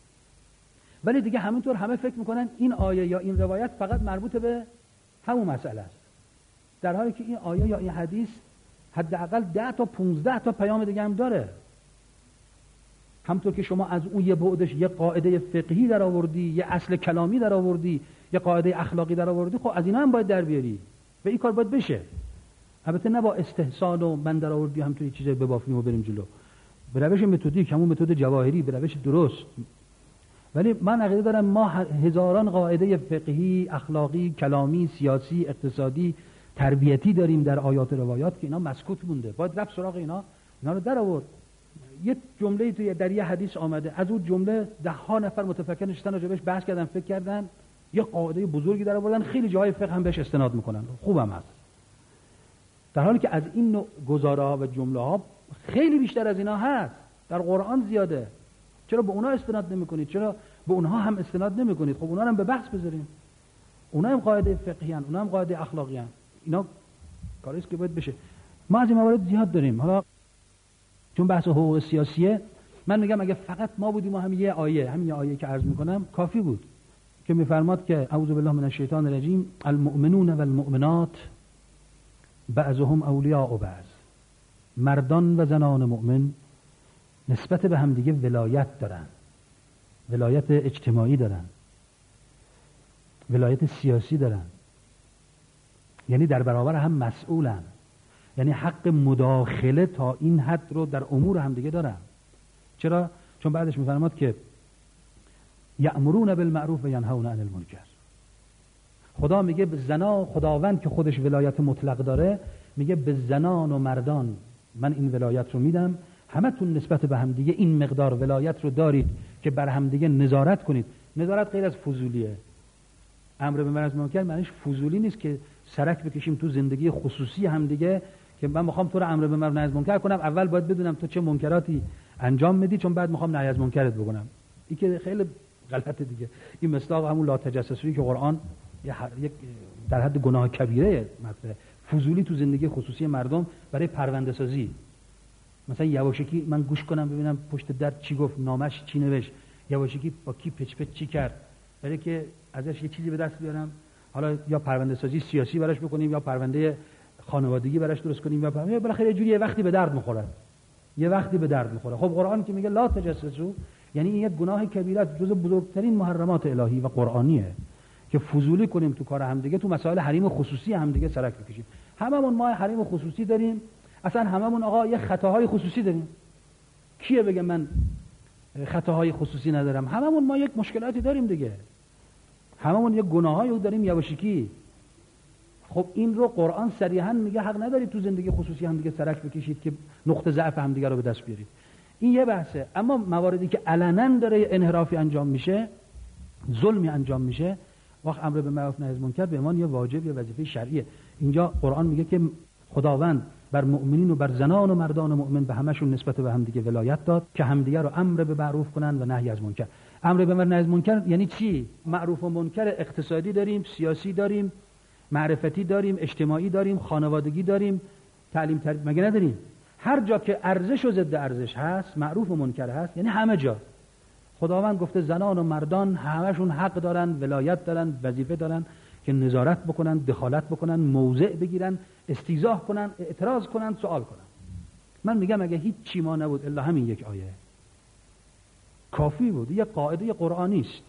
ولی دیگه همینطور همه فکر میکنن این آیه یا این روایت فقط مربوط به همون مسئله است، در حالی که این آیه یا این حدیث حداقل 10 تا 15 تا پیام دیگه هم داره. همونطور که شما از اون یه بعدش یه قاعده فقهی در آوردی، یه اصل کلامی در آوردی، یه قاعده اخلاقی در آوردی، خب از اینا هم باید در بیاری و این کار باید بشه. البته نه با استحسان و من در آوردی هم توی چیزی ببافیم و بریم جلو، به روش متدیک، همون متد جواهری، به روش درست. ولی من عقیده دارم ما هزاران قاعده فقهی، اخلاقی، کلامی، سیاسی، اقتصادی، تربیتی داریم در آیات و روایات که اینا مسکوت مونده، باید رفت سراغ اینا رو در آورد. یه جمله توی در یه حدیث آمده، از اون جمله 10 نفر متفکر نشستن راجبش بحث کردن، فکر کردن، یه قاعده بزرگی در آوردن، خیلی جاهای فقه هم بهش استناد میکنن، خوبم هست. در حالی که از این نوع گزاره‌ها و جمله‌ها خیلی بیشتر از اینا هست، در قرآن زیاده. چرا به اونها استناد نمی‌کنید؟ چرا به اونها هم استناد نمی‌کنید؟ خب اونها هم به بحث بذاریم. اونها هم قاعده فقهی ان، اونها هم قاعده اخلاقی ان. اینا کاری است که باید بشه. ما از این موارد زیاد داریم. حالا چون بحث حقوق سیاسیه، من میگم اگه فقط ما بودیم و همین یه آیه که عرض میکنم کافی بود که میفرماد که اعوذ بالله من الشیطان الرجیم المؤمنون والمؤمنات بعضهم اولیاء بعض، مردان و زنان مؤمن نسبت به همدیگه ولایت دارن، ولایت اجتماعی دارن، ولایت سیاسی دارن، یعنی در برابر هم مسئولن، یعنی حق مداخله تا این حد رو در امور همدیگه دارن. چرا؟ چون بعدش میفرماد که یأمرون بالمعروف و ینهون عن المنکر. خدا میگه به زنا، خداوند که خودش ولایت مطلق داره، میگه به زنان و مردان من این ولایت رو میدم، همتون نسبت به همدیگه این مقدار ولایت رو دارید که بر همدیگه نظارت کنید. نظارت غیر از فضولیه. امر به معروف منکر معنیش فضولی نیست که سرک بکشیم تو زندگی خصوصی همدیگه، که من میخوام تو رو امر به معروف نهی از منکر کنم، اول باید بدونم تو چه منکراتی انجام میدی، چون بعد میخوام نهی از منکرت بکنم. این که خیلی غلطه دیگه. این مصداق همون لا تجسسویی که قرآن یک در حد گناه کبیره مطرحه. فضولی تو زندگی خصوصی مردم برای پرونده سازی. مثلا یواشکی من گوش کنم ببینم پشت در چی گفت، نامش چی نوشت، یواشکی با کی پچ پچ چی کرد، برای که ازش یه چیزی به دست بیارم، حالا یا پرونده سازی سیاسی براش بکنیم، یا پرونده خانوادگی براش درست کنیم، یا بالاخره یه جوری یه وقتی به درد میخوره، یه وقتی به درد میخوره. خب قرآن که میگه لا تجسسوا، یعنی این یک گناه کبیره است، جزو بزرگترین محرمات الهی و قرآنیه که فضولی کنیم تو کار همدیگه، تو مسائل حریم خصوصی همدیگه سرک بکشیم. هممون ما حریم خصوصی داریم، اصلا هممون آقا یه خطاهای خصوصی داریم. کیه بگه من خطاهای خصوصی ندارم؟ هممون ما یک مشکلاتی داریم دیگه، هممون یک گناهایی داریم یواشکی. خب این رو قرآن صریحا میگه حق ندارید تو زندگی خصوصی همدیگه سرک بکشید که نقطه ضعف همدیگه رو به دست بیارید. این یه بحثه. اما مواردی که علنا داره انحرافی انجام میشه، ظلمی انجام میشه، وقت امر به معروف نهی از منکر به عنوان یه واجب یا وظیفه شرعیه. اینجا قرآن میگه که خداوند بر مؤمنین و بر زنان و مردان مؤمن به همشون نسبت به همدیگه ولایت داد که همدیگه رو امر به معروف کنن و نهی از منکر. امر به معروف نهی از منکر یعنی چی؟ معروف و منکر اقتصادی داریم، سیاسی داریم، معرفتی داریم، اجتماعی داریم، خانوادگی داریم، تعلیم تربیت مگه نداریم؟ هر جا که ارزش و ضد ارزش هست، معروف و منکر هست، یعنی همه جا. خداوند گفته زنان و مردان همشون حق دارن، ولایت دارن، وظیفه دارن که نظارت بکنن، دخالت بکنن، موضع بگیرن، استیضاح کنن، اعتراض کنن، سوال کنن. من میگم اگه هیچ چی ما نبود الا همین یک آیه کافی بود. یه قاعده قرآنی است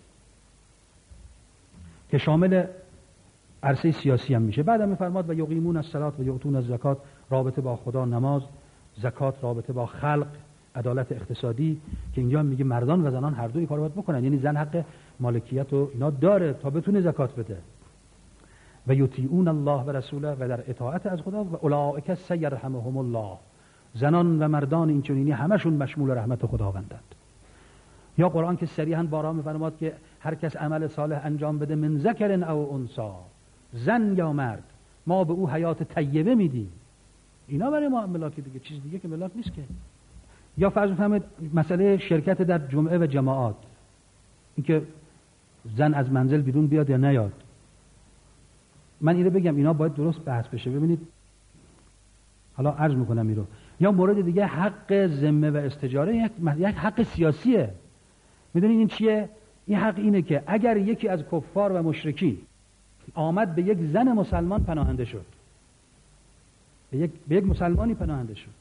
که شامل عرصه سیاسی هم میشه. بعد میفرماد و یقیمون الصلاة و یؤتون الزکات، رابطه با خدا نماز، زکات رابطه با خلق، عدالت اقتصادی، که اینجا میگه مردان و زنان هر دوی کارو باید بکنن. یعنی زن حق مالکیت و اینا داره تا بتونه زکات بده. و یطیعون الله و رسوله، و در اطاعت از خدا، و اولئک سیرحمهم الله، زنان و مردان اینچنینی همشون مشمول رحمت خداوندند. یا قرآن که صریحاً بارها میفرماد که هر کس عمل صالح انجام بده من ذکر او انثی، زن یا مرد، ما به او حیات طیبه میدیم. اینا برای ما ملاک دیگه، چیز دیگه که ملاک نیست که. یا فرض بفرمایید مسئله شرکت در جمعه و جماعات، اینکه زن از منزل بیرون بیاد یا نیاد. من اینو بگم اینا باید درست بحث بشه. ببینید حالا عرض میکنم اینو. یا مورد دیگه حق ذمه و استجاره، یک حق سیاسیه. میدونید این چیه؟ این حق اینه که اگر یکی از کفار و مشرکین آمد به یک زن مسلمان پناهنده شد، به یک مسلمانی پناهنده شد،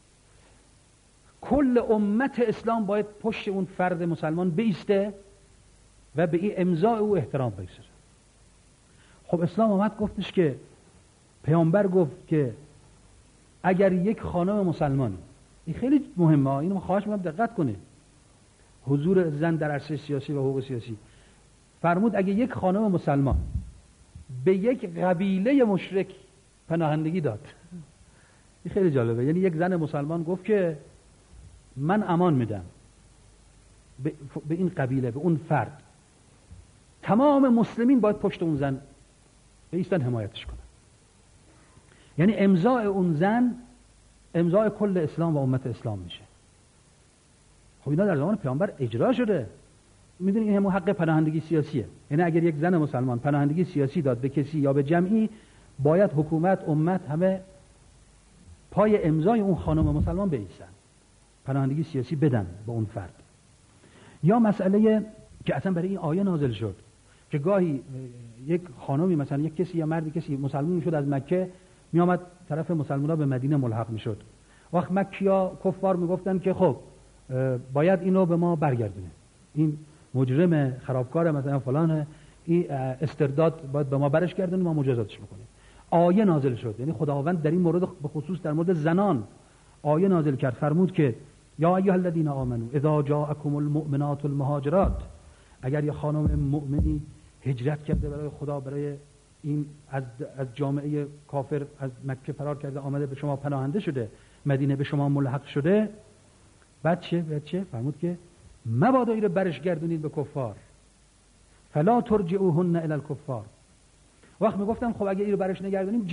کل امت اسلام باید پشت اون فرد مسلمان بیسته و به این امضاء او احترام بگذاره. خب اسلام آمد گفتش که پیامبر گفت که اگر یک خانم مسلمان، این خیلی مهمه، اینو خواهش میکنم دقت کنه، حضور زن در عرصه سیاسی و حقوق سیاسی، فرمود اگه یک خانم مسلمان به یک قبیله مشرک پناهندگی داد، این خیلی جالبه. یعنی یک زن مسلمان گفت که من امان میدم به این قبیله، به اون فرد، تمام مسلمین باید پشت اون زن بایستن حمایتش کنن. یعنی امضاء اون زن امضاء کل اسلام و امت اسلام میشه. خب اینا در زمان پیامبر اجرا شده. میدونید این همون حق پناهندگی سیاسیه. یعنی اگر یک زن مسلمان پناهندگی سیاسی داد به کسی یا به جمعی، باید حکومت، امت همه پای امضای اون خانم مسلمان بایستن، پناهندگی سیاسی بدن به اون فرد. یا مسئله که اصلا برای این آیه نازل شد که گاهی یک خانمی مثلا یک کسی یا مردی کسی مسلمان میشد، از مکه می آمد طرف مسلمان‌ها به مدینه ملحق میشد. وقت مکی‌ها کفار میگفتن که خب باید اینو به ما برگردونه، این مجرم خرابکار مثلا فلان، این استرداد باید به ما برش گردونه، ما مجازاتش میکنیم. آیه نازل شد، یعنی خداوند در این مورد به خصوص در مورد زنان آیه نازل کرد، فرمود که یا ایها الذین آمنوا اذا جاءکم المؤمنات المهاجرات، اگر یه خانم مؤمنی هجرت کرده برای خدا، برای این از جامعه کافر از مکه فرار کرده، آمده به شما پناهنده شده، مدینه به شما ملحق شده، بعد چه؟ فرمود که مبادا رو برش گردونید به کفار، فلا ترجعوهن الی الکفار. وقت میگفتم خب اگه این رو برش نگردونیم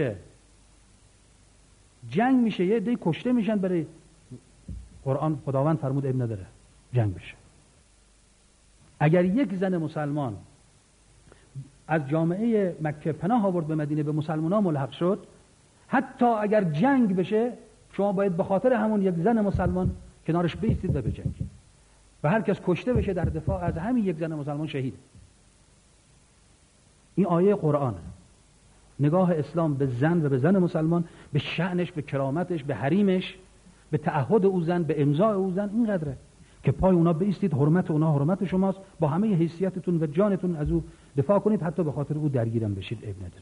جنگ میشه، یه عده کشته میشن. برای قرآن خداوند فرمود عیب نداره جنگ بشه. اگر یک زن مسلمان از جامعه مکه پناه آورد به مدینه، به مسلمانان ملحق شد، حتی اگر جنگ بشه شما باید به خاطر همون یک زن مسلمان کنارش بایستید و بجنگید، و هر کس کشته بشه در دفاع از همین یک زن مسلمان شهید. این آیه قرآنه. نگاه اسلام به زن و به زن مسلمان، به شأنش، به کرامتش، به حریمش، به تعهد او زن، به امضاء او زن اینقدره که پای اونا بایستید، حرمت اونا حرمت شماست، با همه حیثیتتون و جانتون از او دفاع کنید، حتی به خاطر او درگیرم بشید، عیب نداره.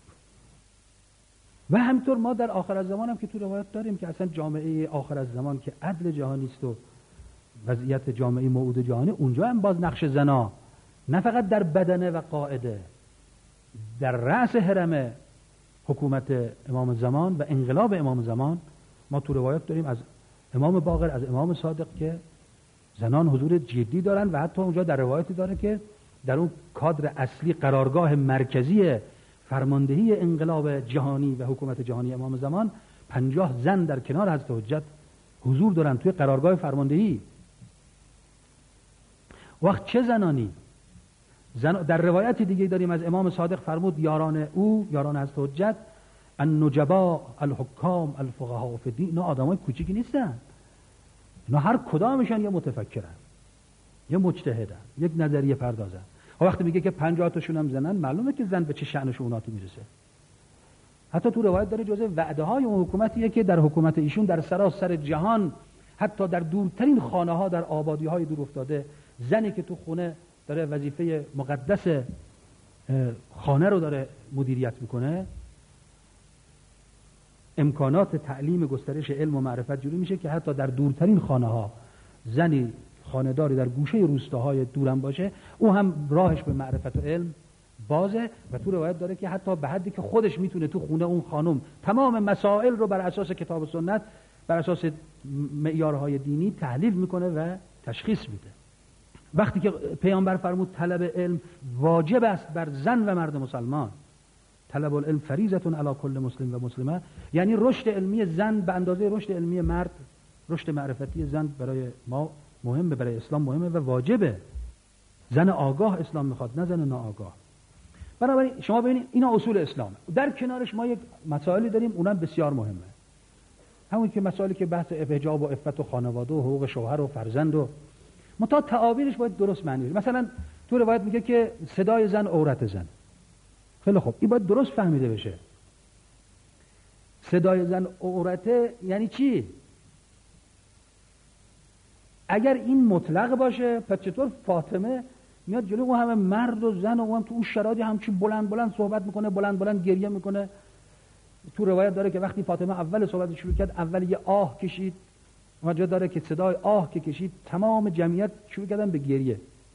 و همینطور ما در آخر از زمان هم که تو روایت داریم که اصلا جامعه آخر از زمان که عدل جهانی است و وضعیت جامعه موعود جهانی، اونجا هم باز نقش زنا نه فقط در بدنه و قاعده، در رأس هرم حکومت امام زمان و انقلاب امام زمان ما تو روایت داریم از امام باقر، از امام صادق که زنان حضور جدی دارن، و حتی اونجا در روایتی داره که در اون کادر اصلی، قرارگاه مرکزی فرماندهی انقلاب جهانی و حکومت جهانی امام زمان، 50 زن در کنار حضرت حجت حضور دارن توی قرارگاه فرماندهی. وقت چه زنانی؟ در روایت دیگه داریم از امام صادق فرمود یاران او، یاران حضرت حجت، النجبا، الحکام، الفقهاء فی الدین، اینا آدمای کوچیکی نیستن، اینا هر کدامشان یه متفکرن، یه مجتهدن، یک نظریه پردازن. وقتی میگه که 50 تاشون هم زنن، معلومه که زن به چه شأن و شؤوناتی میرسه. حتی تو روایت داره جزء وعده های اون حکومتیه که در حکومت ایشون در سراسر جهان، حتی در دورترین خانه ها در آبادی های دور افتاده، زنی که تو خونه داره وظیفه مقدس خانه رو داره مدیریت میکنه، امکانات تعلیم گسترش علم و معرفت جوری میشه که حتی در دورترین خانه ها زنی خانه‌داری در گوشه روستاهای دورم باشه، او هم راهش به معرفت و علم بازه. و تو روایت داره که حتی به حدی که خودش میتونه تو خونه اون خانم تمام مسائل رو بر اساس کتاب و سنت، بر اساس معیارهای دینی تحلیل میکنه و تشخیص میده. وقتی که پیامبر فرمود طلب علم واجب است بر زن و مرد مسلمان، طلب العلم فریضة علی کل مسلم و مسلمه، یعنی رشد علمی زن به اندازه رشد علمی مرد، رشد معرفتی زن برای ما مهمه، برای اسلام مهمه و واجبه. زن آگاه اسلام میخواد، نه زن ناآگاه. بنابراین شما ببینید اینا اصول اسلامه. در کنارش ما یک مسائلی داریم اونم بسیار مهمه، همون که مسائلی که بحث حجاب و عفت و خانواده و حقوق شوهر و فرزند و متا تعابیرش باید درست معنی بشه. مثلا تو روایت میگه که صدای زن عورت زن. خیلی خوب، این باید درست فهمیده بشه. صدای زن عورته یعنی چی؟ اگر این مطلق باشه پس چطور فاطمه میاد جلو اون همه مرد و زن و اون هم تو اون شرایطی همچین بلند بلند صحبت میکنه، بلند بلند گریه میکنه؟ تو روایت داره که وقتی فاطمه اول صحبت شروع کرد اول یه آه کشید، و جا داره که صدای آه که کشید تمام جمعیت شروع کردن به گریه.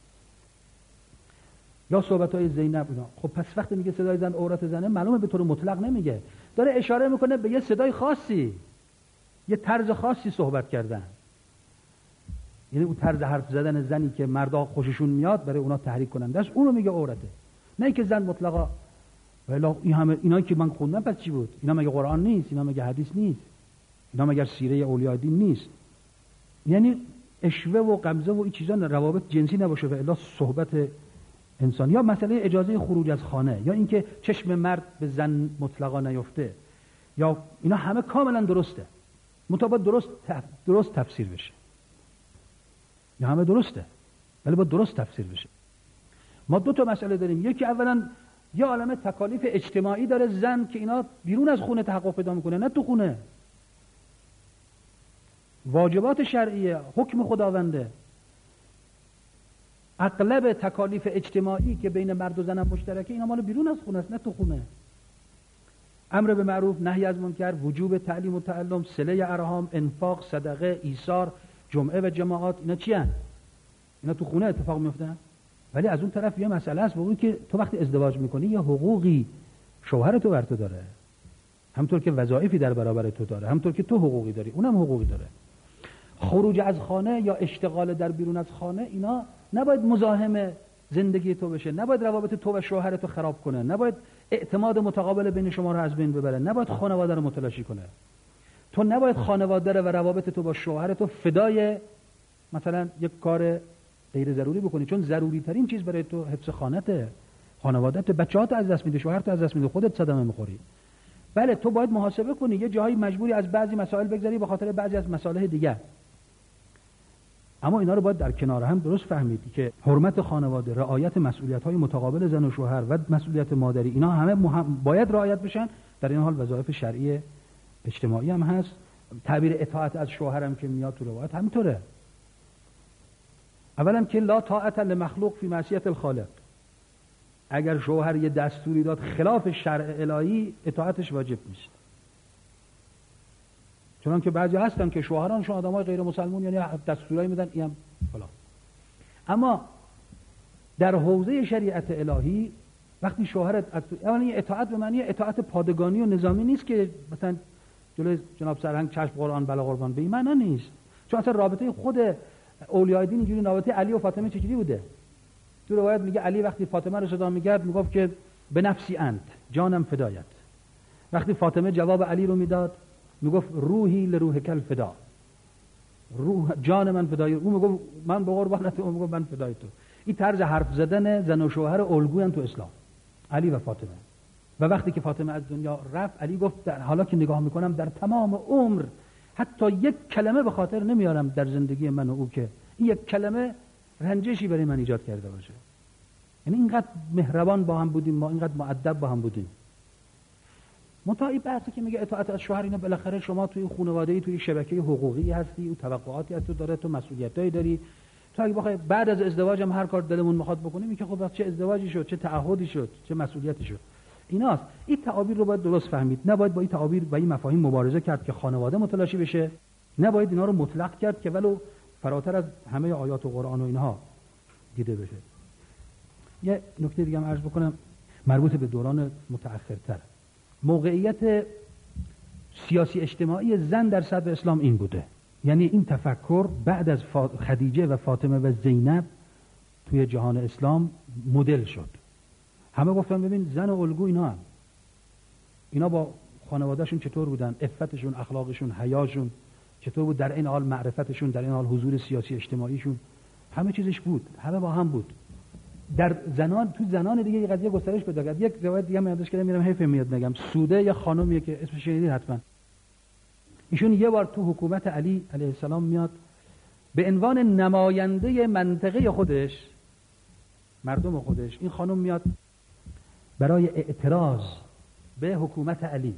یا صحبت‌های زینب اینا. خب پس وقتی میگه صدای زن عورت زنه، معلومه به طور مطلق نمیگه، داره اشاره میکنه به یه صدای خاصی، یه طرز خاصی صحبت کردن. یعنی اون طرز حرف زدن زنی که مردا خوششون میاد برای اونا تحریک کننده است، اون رو میگه عورته، نه که زن مطلقا. ولی این همه اینایی که من خوندم پس چی بود؟ اینا مگه قرآن نیست؟ اینا مگه حدیث نیست؟ اینا مگه سیره اولیاء دین نیست؟ یعنی اشوه و غمزه و این چیزا روابط جنسی نباشه و الا صحبت انسان. یا مسئله اجازه خروج از خانه، یا اینکه چشم مرد به زن مطلقا نیفته، یا اینا همه کاملا درسته، مطابق درست تفسیر بشه. یا همه درسته ولی با درست تفسیر بشه. ما دو تا مسئله داریم. یکی اولا یه عالمه تکالیف اجتماعی داره زن که اینا بیرون از خونه تحقق پیدا میکنه، نه تو خونه. واجبات شرعیه، حکم خداونده. اغلب تکالیف اجتماعی که بین مرد و زن هم مشترکه، اینا مال بیرون از خونه است، نه تو خونه. امر به معروف، نهی از منکر، وجوب تعلیم و تعلم، صله ارحام، انفاق، صدقه، ایثار، جمعه و جماعات، اینا چی هن؟ اینا تو خونه اتفاق میفتن. ولی از اون طرف یه مسئله است، بگویی که تو وقتی ازدواج میکنی یه حقوقی شوهر تو بر تو داره، همونطور که وظایفی در برابر تو داره، همونطور که تو حقوقی داری اونم حقوقی داره. خروج از خانه یا اشتغال در بیرون از خانه، اینا نباید مزاحم زندگی تو بشه، نباید روابط تو و شوهر تو خراب کنه، نباید اعتماد متقابل بین شما رو از بین ببره، نباید خانواده رو متلاشی کنه. تو نباید خانواده و روابط تو با شوهر تو فدای مثلا یک کار غیر ضروری بکنی، چون ضروری ترین چیز برای تو حفظ خانته، خانواده‌ت، بچه‌هات از دست میده، شوهرت از دست میده، خودت صدمه میخوری. بله تو باید محاسبه کنی، یه جایی مجبوری از بعضی مسائل بگذری به خاطر بعضی از مسائل دیگه. اما اینا رو باید در کنار هم درست فهمید که حرمت خانواده، رعایت مسئولیت‌های متقابل زن و شوهر و مسئولیت مادری، اینا همه باید رعایت بشن. در این حال وظایف شرعی اجتماعی هم هست. تعبیر اطاعت از شوهرم که میاد تو روایت همینطوره. اولا که لا طاعت لمخلوق فی معصیت الخالق. اگر شوهر یه دستوری داد خلاف شرع الهی، اطاعتش واجب نیست. چون که بعضی هستن که شوهرانشون آدمای غیر مسلمون، یعنی دستورایی میدن اینم فلان. اما در حوزه شریعت الهی وقتی شوهرت اولا اطاعت به معنی اطاعت پادگانی و نظامی نیست که مثلا جلوی جناب سرهنگ چشم قرآن بلا قربان، به این معنی نیست. چون اصلا رابطه خود اولیاء دین اینجوری، رابطه علی و فاطمه چجوری بوده؟ تو روایت میگه علی وقتی فاطمه رو صدا میکرد میگفت که به نفسی انت، جانم فدایت. وقتی فاطمه جواب علی رو میداد میگفت روحی لروح کل فدا، روح جان من فدای. اون میگفت من به قربانت، اون میگفت من فدای تو. این طرز حرف زدن زن و شوهر الگویی تو اسلام، علی و فاطمه. و وقتی که فاطمه از دنیا رفت، علی گفت در حالا که نگاه میکنم در تمام عمر حتی یک کلمه به خاطر نمیارم در زندگی من و او که این یک کلمه رنجشی برای من ایجاد کرده باشه. یعنی اینقدر مهربان با هم بودیم، ما اینقدر مؤدب با هم بودیم. منتها این بحثی که میگه اطاعت از شوهر، اینا بالاخره شما توی خانواده‌ای، توی شبکه حقوقی هستی، اون توقعاتی از تو داره، تو مسئولیتایی داری. تو اگه بخوای بعد از ازدواج هم هر کار دلمون میخواد بکنیم، این که خب چه ازدواجی شد، چه تعهدی شد، چه مسئولیتی شد. ایناست. این تعابیر رو باید درست فهمید. نباید با این تعابیر و این مفاهیم مبارزه کرد که خانواده متلاشی بشه. نباید اینا رو مطلق کرد که ولو فراتر از همه آیات و قرآن و اینها دیده بشه. یه نکته دیگه هم عرض بکنم مربوط به دوران متأخرتر. موقعیت سیاسی اجتماعی زن در صدر اسلام این بوده، یعنی این تفکر بعد از خدیجه و فاطمه و زینب توی جهان اسلام مدل شد. همه گفتن ببین زن و الگو اینا با خانوادهشون چطور بودن، عفتشون، اخلاقشون، حیاشون چطور بود، در این حال معرفتشون، در این حال حضور سیاسی اجتماعیشون، همه چیزش بود، همه با هم بود. در زنان، تو زنان دیگه یه قضیه گسترش پیدا کرد. یک روایت دیگه من یادش کردم، میرم حیف میاد نگم. سوده یه خانومیه که اسمش شنیدید حتما. ایشون یه بار تو حکومت علی علیه السلام میاد به عنوان نماینده منطقه خودش، مردم خودش. این خانم میاد برای اعتراض به حکومت علی،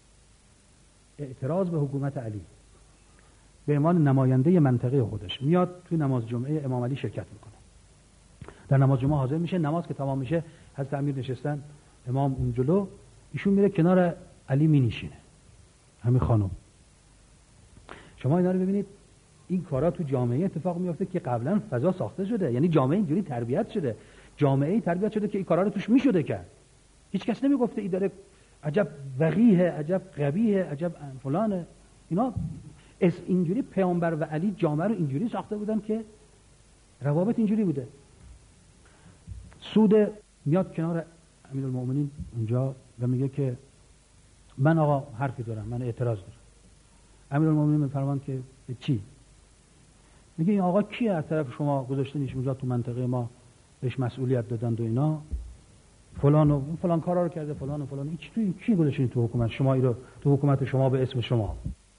اعتراض به حکومت علی به عنوان نماینده منطقه خودش میاد توی نماز جمعه امام علی شرکت میکنه. در نماز جمعه حاضر میشه، نماز که تمام میشه حضرت امیر نشستن، امام اون جلو، ایشون میره کنار علی مینشینه. همین خانم، شما اینا رو ببینید، این کارا تو جامعه اتفاق میفته که قبلا فضا ساخته شده، یعنی جامعه اینجوری تربیت شده، جامعه تربیت شده که این کارا رو توش میشده کرد. هیچ کس نمیگفته این داره عجب وقیه، عجب قبیه، عجب فلانه. اینا اینجوری پیامبر و علی جامعه رو اینجوری ساخته بودن که روابط اینجوری بوده. سود میاد کنار امیرالمومنین اونجا و میگه که من آقا حرفی دارم، من اعتراض دارم. امیرالمومنین میفرمان که به چی؟ میگه این آقا کیه از طرف شما گذاشتنیش اونجا تو منطقه ما، بهش مسئولیت دادن و اینا، فلان و فلان کارا رو کرده، فلان و فلان. این کی گذاشتین تو حکومت شما، این رو تو حکومت شما به اسم شما؟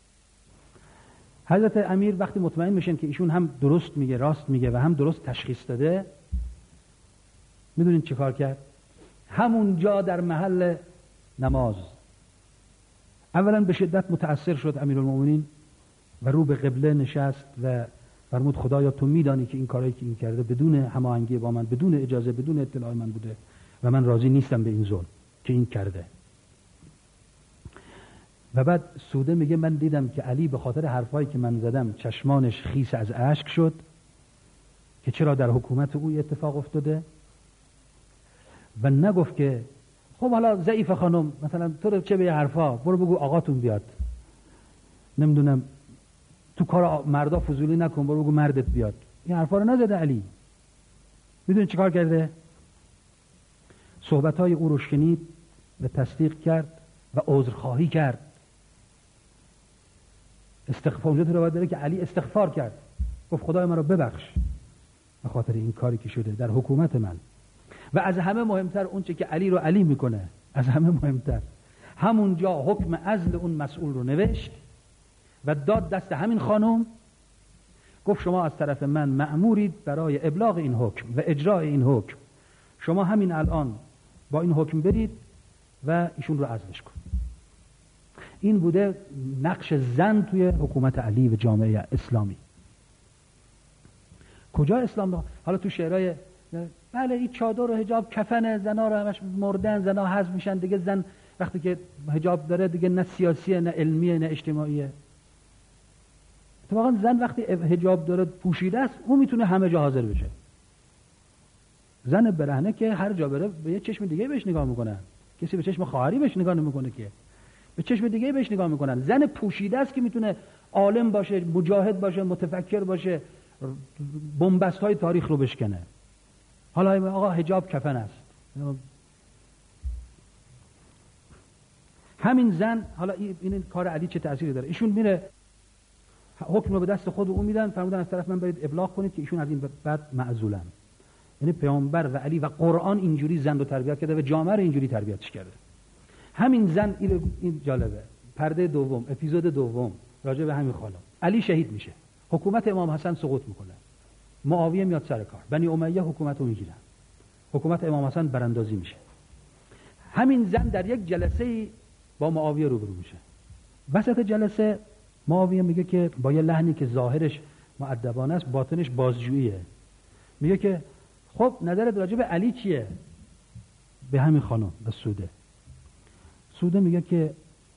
حضرت امیر وقتی مطمئن میشن که ایشون هم درست میگه، راست میگه و هم درست تشخیص داده، میدونین چه کار کرد؟ همونجا در محل نماز اولا به شدت متأثر شد امیرالمومنین و رو به قبله نشست و فرمود خدایا تو میدانی که این کارایی که این کرده بدون هماهنگی با من، بدون اجازه، بدون اطلاع من بوده و من راضی نیستم به این ظلم که این کرده. و بعد سوده میگه من دیدم که علی به خاطر حرفایی که من زدم چشمانش خیس از اشک شد که چرا در حکومت او اتفاق افتاده، و نگفت که خب حالا ضعیف خانم مثلا تو رو چه به حرفا، برو بگو آقاتون بیاد، نمیدونم تو کار مردا فضولی نکن، برو بگو مردت بیاد. این حرفا رو نزده علی. میدونی چیکار کرده؟ صحبت‌های او رو شنید و تصدیق کرد و عذرخواهی کرد. استغفار، اونجا تو روایت داره که علی استغفار کرد، گفت خدای من رو ببخش به خاطر این کاری که شده در حکومت من. و از همه مهمتر اون چه که علی رو علی میکنه، از همه مهمتر همونجا حکم عزل اون مسئول رو نوشت و داد دست همین خانم، گفت شما از طرف من مأمورید برای ابلاغ این حکم و اجرای این حکم، شما همین الان با این حکم برید و ایشون رو عزلش کن. این بوده نقش زن توی حکومت علی و جامعه اسلامی. کجا اسلام حالا تو شعرهای بله این چادر و حجاب کفن، زنا رو همش مردن، زنا حذف میشن دیگه، زن وقتی که حجاب داره دیگه نه سیاسیه نه علمیه نه اجتماعیه. اتفاقا زن وقتی حجاب داره پوشیده است اون میتونه همه جا حاضر بشه. زن برهنه که هر جا بره به یه چشم دیگه بهش نگاه میکنن، کسی به چشم خواهری بهش نگاه نمیکنه، که به چشم دیگه بهش نگاه میکنن. زن پوشیده است که میتونه عالم باشه، مجاهد باشه، متفکر باشه، بنبست های تاریخ رو بشکنه. حالا آقا حجاب کفن است. همین زن، حالا این کار علی چه تأثیری داره؟ ایشون میره حکم رو به دست خود اون میدن، فرمودن از طرف من برید ابلاغ کنید که ایشون از این بعد معزولن. یعنی پیامبر و علی و قرآن اینجوری زن رو تربیت کرده و جامعه رو اینجوری تربیتش کرده. همین زن این جالبه، پرده دوم، اپیزود دوم راجع به همین خانم. علی شهید میشه، حکومت امام حسن سقوط میکنه. معاویه میاد سر کار، بنی امیه حکومت رو میگیرن، حکومت امام حسن براندازی میشه. همین زن در یک جلسه با معاویه روبرو میشه. وسط جلسه معاویه میگه که با یه لحنی که ظاهرش مؤدبانه است باطنش بازجوییه، میگه که خب نظرت راجع به علی چیه؟ به همین خانم، به سوده میگه که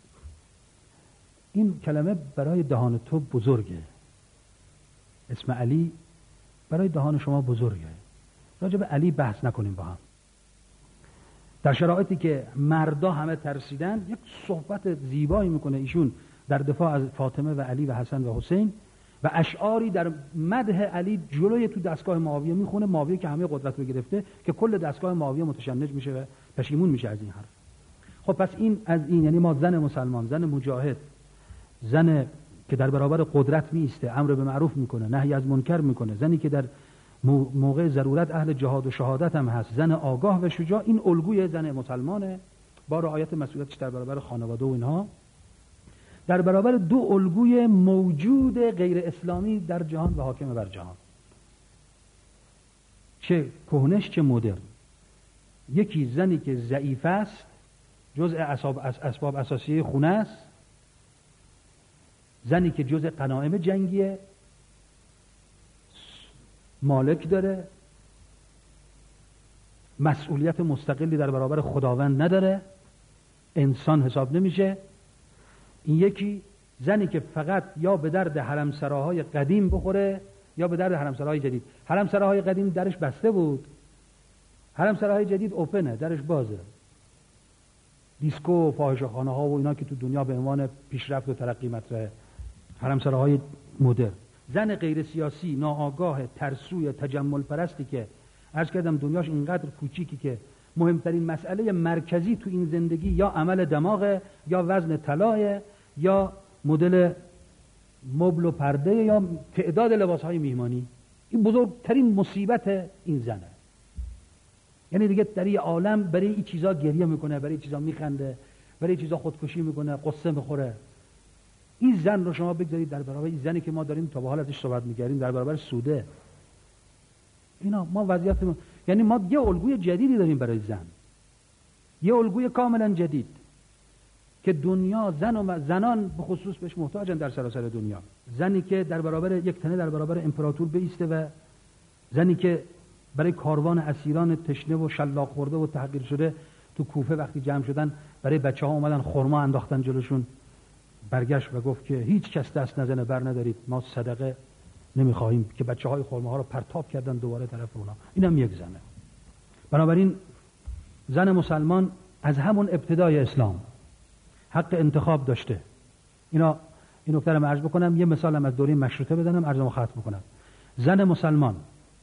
این کلمه برای دهان تو بزرگه، اسم علی برای دهان شما بزرگه، راجع به علی بحث نکنیم با هم. در شرایطی که مردا همه ترسیدن یک صحبت زیبایی میکنه ایشون در دفاع از فاطمه و علی و حسن و حسین و اشعاری در مدح علی جلوی تو دستگاه معاویه میخونه. معاویه که همه قدرت رو گرفته که کل دستگاه معاویه متشنج میشه و پشیمون میشه از این حرف. خب پس این از این، یعنی ما زن مسلمان، زن مجاهد، زن که در برابر قدرت میسته، امر به معروف میکنه، نهی از منکر میکنه، زنی که در موقع ضرورت اهل جهاد و شهادت هم هست، زن آگاه و شجاع، این الگوی زن مسلمانه با رعایت مسئولیتش در برابر خانواده و اینها، در برابر دو الگوی موجود غیر اسلامی در جهان و حاکم بر جهان، چه کهنش چه مدرن. یکی زنی که ضعیف است، جزء اسباب اساسیه خونه است، زنی که جزء غنایم جنگیه، مالک داره، مسئولیت مستقلی در برابر خداوند نداره، انسان حساب نمیشه. این یکی زنی که فقط یا به درد حرمسراهای قدیم بخوره یا به درد حرمسراهای جدید. حرمسراهای قدیم درش بسته بود، حرمسراهای جدید اوپنه، درش بازه. دیسکو و فاحشه‌خانه ها و اینا که تو دنیا به عنوان پیشرفت و ترقی مطرحه، حرمسراهای مدرن. زن غیر سیاسی، ناآگاه، ترسوی، تجمل پرستی که عرض کردم دنیاش اینقدر کوچیکی که مهمترین مسئله مرکزی تو این زندگی یا عمل دماغ یا وزن طلای یا مدل مبل و پرده یا تعداد لباسهای میهمانی. این بزرگترین مصیبت این زنه. یعنی دیگه در این عالم برای این چیزا گریه میکنه، برای این چیزا میخنده، برای این چیزا خودکشی میکنه، قصه میخوره. این زن رو شما بگذارید در برابر این زنی که ما داریم تا به حال ازش صحبت میکردیم در برابر سوده. اینا ما وضعیت ما، یعنی ما یه الگوی جدیدی داریم برای زن، یه الگوی کاملا جدید که دنیا زن و زنان به خصوص بهش محتاجن در سراسر دنیا. زنی که در برابر یک تنه در برابر امپراتور بایسته و زنی که برای کاروان اسیران تشنه و شلاق خورده و تحقیر شده تو کوفه وقتی جمع شدن برای بچه‌ها اومدن خرما انداختن جلوشون، برگشت و گفت که هیچ کس دست نزنه، بر ندارید، ما صدقه نمیخواهیم، که بچه‌های خرماها رو پرتاب کردن دوباره طرف اونا. اینم یک زنه. بنابراین زن مسلمان از همون ابتدای اسلام حق انتخاب داشته. این نکته رو عرض بکنم، یه مثالم از دوره مشروطه بزنم، عرضمو ختم بکنم. زن مسلمان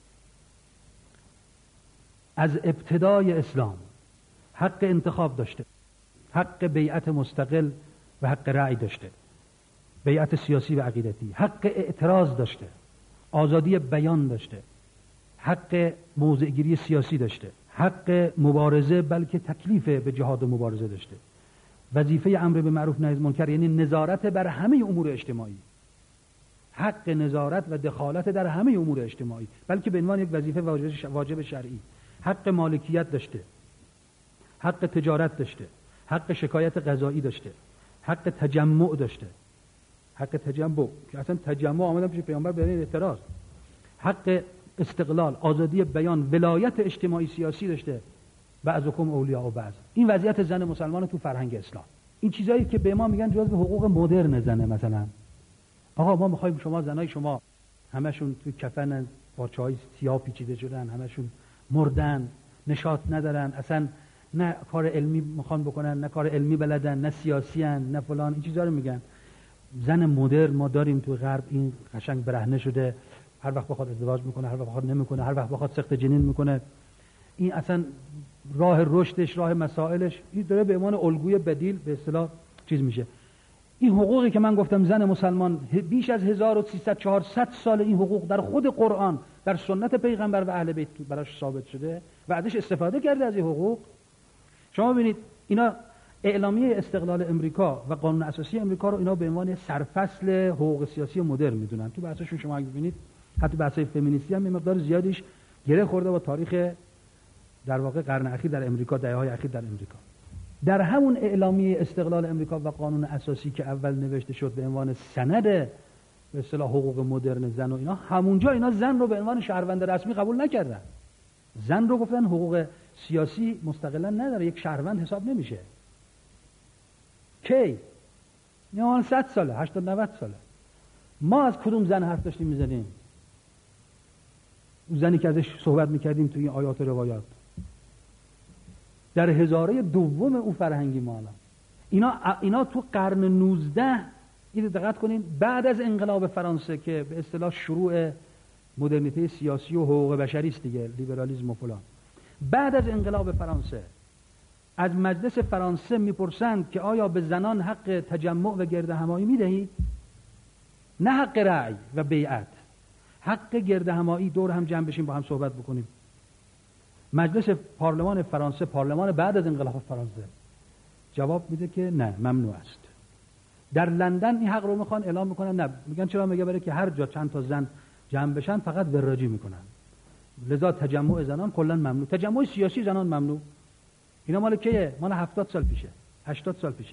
از ابتدای اسلام حق انتخاب داشته، حق بیعت مستقل و حق رأی داشته، بیعت سیاسی و عقیدتی، حق اعتراض داشته، آزادی بیان داشته، حق موضعگیری سیاسی داشته، حق مبارزه بلکه تکلیف به جهاد و مبارزه داشته، وظیفه امر به معروف نهی از منکر یعنی نظارت بر همه امور اجتماعی، حق نظارت و دخالت در همه امور اجتماعی بلکه به عنوان یک وظیفه واجب شرعی، حق مالکیت داشته، حق تجارت داشته، حق شکایت قضایی داشته، حق تجمع داشته، حق تجمع که اصلا تجمع آمدن پیش پیامبر برای اعتراض، حق استقلال، آزادی بیان، ولایت اجتماعی سیاسی داشته، بعضکم اولیاء و بعض. این وضعیت زن مسلمان تو فرهنگ اسلام. این چیزایی که به ما میگن جزء حقوق مدرن زنه. مثلا آقا ما میخوایم شما زنای شما همشون تو کفنن، پارچه‌های سیاه پیچیده شدن، همشون مردن، نشاط ندارن، اصلا نه کار علمی میخوان بکنن، نه کار علمی بلدن، نه سیاسی ان، نه فلان. این چیزا رو میگن. زن مدرن ما داریم تو غرب، این قشنگ برهنه شده، هر وقت بخواد ازدواج میکنه، هر وقت بخواد نمیکنه، هر وقت بخواد سقط جنین میکنه. این اصلا راه رشدش، راه مسائلش، این داره به عنوان الگوی بدیل به اصطلاح چیز میشه. این حقوقی که من گفتم زن مسلمان بیش از 1300-400 سال این حقوق در خود قرآن، در سنت پیغمبر و اهل بیت براش ثابت شده و ازش استفاده کرده از این حقوق. شما ببینید اینا اعلامیه استقلال امریکا و قانون اساسی امریکا رو اینا به عنوان سرفصل حقوق سیاسی مدرن میدونن. تو بحثشون شما اگه ببینید حتی بحث‌های فمینیستی هم مقدار زیادیش گره خورده با تاریخ در واقع قرن اخیر در امریکا، دهه‌های اخیر در امریکا. در همون اعلامیه استقلال امریکا و قانون اساسی که اول نوشته شد به عنوان سند به اصطلاح حقوق مدرن زن و اینا، همونجا اینا زن رو به عنوان شهروند رسمی قبول نکردن. زن رو گفتن حقوق سیاسی مستقلا نداره، یک شهروند حساب نمیشه. کی؟ میان 100 ساله، 80 90 ساله. ما از کدوم زن حرف داشتیم میزنیم؟ اون زنی که ازش صحبت میکردیم توی این آیات و روایات. در هزاره دوم اون فرهنگی ما الان. اینا تو قرن 19 اینو دقت کنین، بعد از انقلاب فرانسه که به اصطلاح شروع مدرنیته سیاسی و حقوق بشری است دیگه، لیبرالیسم و فلان. بعد از انقلاب فرانسه از مجلس فرانسه میپرسند که آیا به زنان حق تجمع و گرد همایی میدهید؟ نه حق رأی و بیعت، حق گرد همایی، دور هم جمع بشیم با هم صحبت بکنیم. مجلس پارلمان فرانسه، پارلمان بعد از انقلاب فرانسه، جواب میده که نه، ممنوع است. در لندن این حق رو میخوان اعلام میکنن، نه میگن چرا؟ میگه برای که هر جا چند تا زن جمع بشن فقط وراجی میکنن، لذا تجمع زنان کلا ممنوع. تجمع سیاسی زنان ممنوع. اینا مال کیه؟ مال 70 سال پیشه، 80 سال پیشه.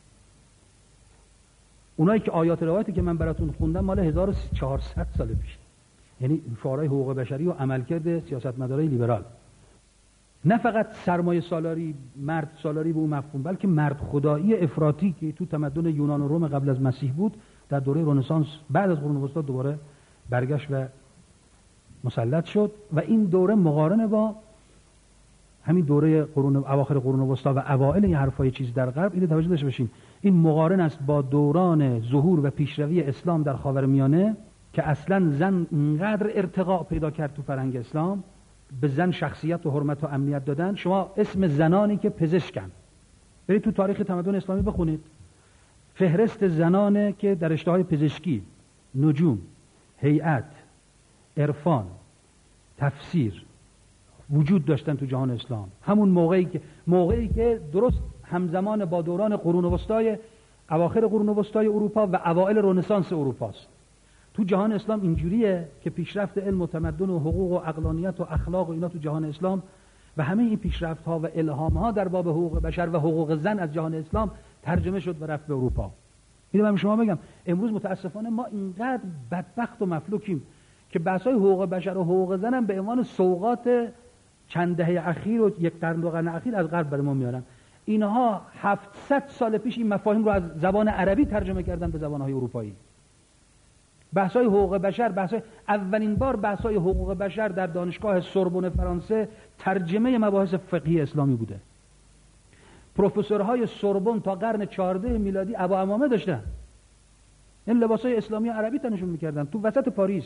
اونایی که آیات روایتی که من براتون خوندم مال 1400 سال پیشه. یعنی شعارهای حقوق بشری و عملکرد سیاستمدارای لیبرال. نه فقط سرمایه سالاری، مرد سالاری به اون مفهوم، بلکه مرد خدایی افراطی که تو تمدن یونان و روم قبل از مسیح بود، در دوره رنسانس بعد از قرون وسطا دوباره برگشت و مسلط شد. و این دوره مقارنه با همین دوره اواخر قرون وسطا و اوائل این حرفای چیز در غرب. اینو توجه داشته باشین، این مقارن است با دوران ظهور و پیشروی اسلام در خاورمیانه که اصلا زن اینقدر ارتقا پیدا کرد تو فرهنگ اسلام، به زن شخصیت و حرمت و امنیت دادن. شما اسم زنانی که پزشکن برید تو تاریخ تمدن اسلامی بخونید، فهرست زنانه که در رشته‌های پزشکی، نجوم، هیئت، عرفان، تفسیر وجود داشتن تو جهان اسلام. همون موقعی که درست همزمان با دوران قرون وسطای اواخر قرون وسطای اروپا و اوائل رنسانس اروپاست. تو جهان اسلام اینجوریه که پیشرفت علم و تمدن و حقوق و عقلانیت و اخلاق و اینا تو جهان اسلام و همه این پیشرفت ها و الهام ها در باب حقوق بشر و حقوق زن از جهان اسلام ترجمه شد و رفت به اروپا. من شما بگم امروز متاسفانه ما اینقدر بدبخت و مفلوکیم که بحث‌های حقوق بشر و حقوق زن هم به عنوان سوغات چند دهه اخیر و یک قرن دو قرن اخیر از غرب برای ما میارن. اینها 700 سال پیش این مفاهیم رو از زبان عربی ترجمه کردن به زبان‌های اروپایی. بحث‌های حقوق بشر، اولین بار بحث‌های حقوق بشر در دانشگاه سوربن فرانسه ترجمه مباحث فقهی اسلامی بوده. پروفسورهای سوربن تا قرن 14 میلادی عبا عمامه داشتن. این لباسای اسلامی عربی تنشون میکردن تو وسط پاریس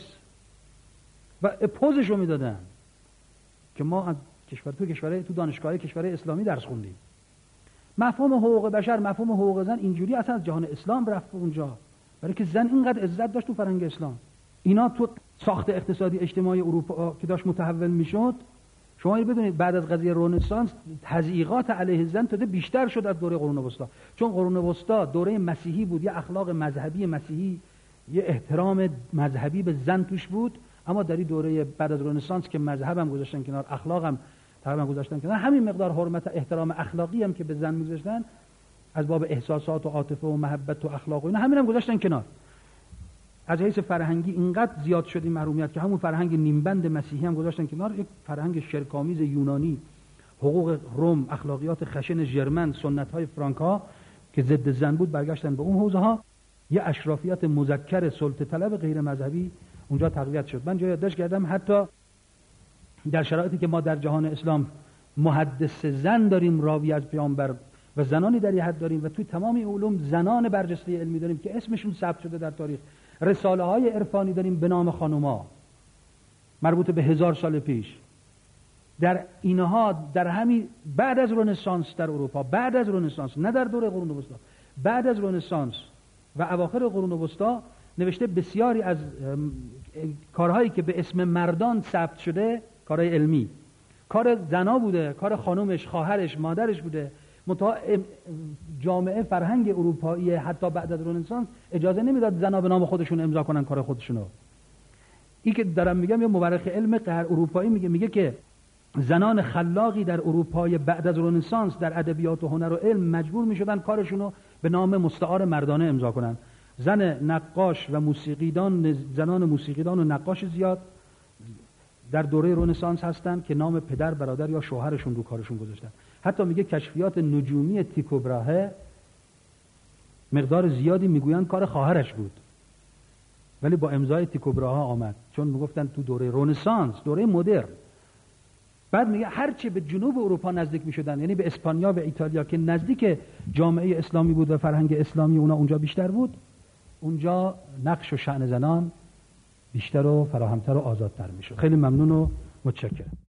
و پوزش رو میدادن که ما از تو دانشگاه کشور اسلامی درس خوندیم. مفهوم حقوق بشر، مفهوم حقوق زن اینجوری اصلا از جهان اسلام رفت به اونجا، برای که زن اینقدر عزت داشت تو فرهنگ اسلام. اینا تو ساخت اقتصادی اجتماعی اروپا که داشت متحول میشد، شما بدونید بعد از قضیه رنسانس تضییقات علیه زن تا بیشتر شد از دوره قرون وسطا، چون قرون وسطا دوره مسیحی بود، یه اخلاق مذهبی مسیحی، یه احترام مذهبی به زن توش بود. اما در این دوره بعد از رنسانس که مذهب هم گذاشتن کنار، اخلاق هم تقریبا گذاشتن کنار، همین مقدار حرمت احترام اخلاقی هم که به زن می‌گذاشتن از باب احساسات و عاطفه و محبت و اخلاق و اینا همین هم گذاشتن کنار. از حیث فرهنگی اینقدر زیاد شد این محرومیت که همون فرهنگ نیمبند مسیحی هم گذاشتن کنار، یک فرهنگ شرک‌آمیز یونانی، حقوق روم، اخلاقیات خشن ژرمن، سنت‌های فرانکا که ضد زن بود، برگشتن به اون حوزه‌ها. یه اشرافیت مذکر سلطه طلب غیر مذهبی اونجا تقویت شد. من جای یادداشت کردم حتی در شرایطی که ما در جهان اسلام محدث زن داریم، راوی از پیامبر و زنانی در یه حد داریم و توی تمام علوم زنان برجسته علمی داریم که اسمشون ثبت شده در تاریخ، رساله های عرفانی داریم به نام خانوما مربوط به 1000 سال پیش. در اینها در همین بعد از رنسانس در اروپا، بعد از رنسانس، نه در دوره قرون وسطا، بعد از رنسانس و اواخر قرون وسطا نوشته بسیاری از کارهایی که به اسم مردان ثبت شده، کارهای علمی، کار زنا بوده، کار خانومش، خواهرش، مادرش بوده. منتها جامعه فرهنگ اروپایی حتی بعد از رنسانس اجازه نمیداد زنا به نام خودشون امضا کنن کار خودشونو. این که دارم میگم یه مورخ علم غیر اروپایی میگه که زنان خلاقی در اروپای بعد از رنسانس در ادبیات و هنر و علم مجبور میشدن کارشونو به نام مستعار مردانه امضا کنن. زن نقاش و موسیقیدان، زنان موسیقیدان و نقاش زیاد در دوره رنسانس هستن که نام پدر، برادر یا شوهرشون رو کارشون گذاشتن. حتی میگه کشفیات نجومی تیکو براهه مقدار زیادی میگویند کار خواهرش بود، ولی با امضای تیکو براهه آمد، چون میگفتن تو دوره رنسانس، دوره مدرن. بعد میگه هرچی به جنوب اروپا نزدیک میشدن، یعنی به اسپانیا، به ایتالیا که نزدیک جامعه اسلامی بود و فرهنگ اسلامی اونا اونجا بیشتر بود، اونجا نقش و شأن زنان بیشتر و فراهمتر و آزادتر میشد. خیلی ممنون و متشکرم.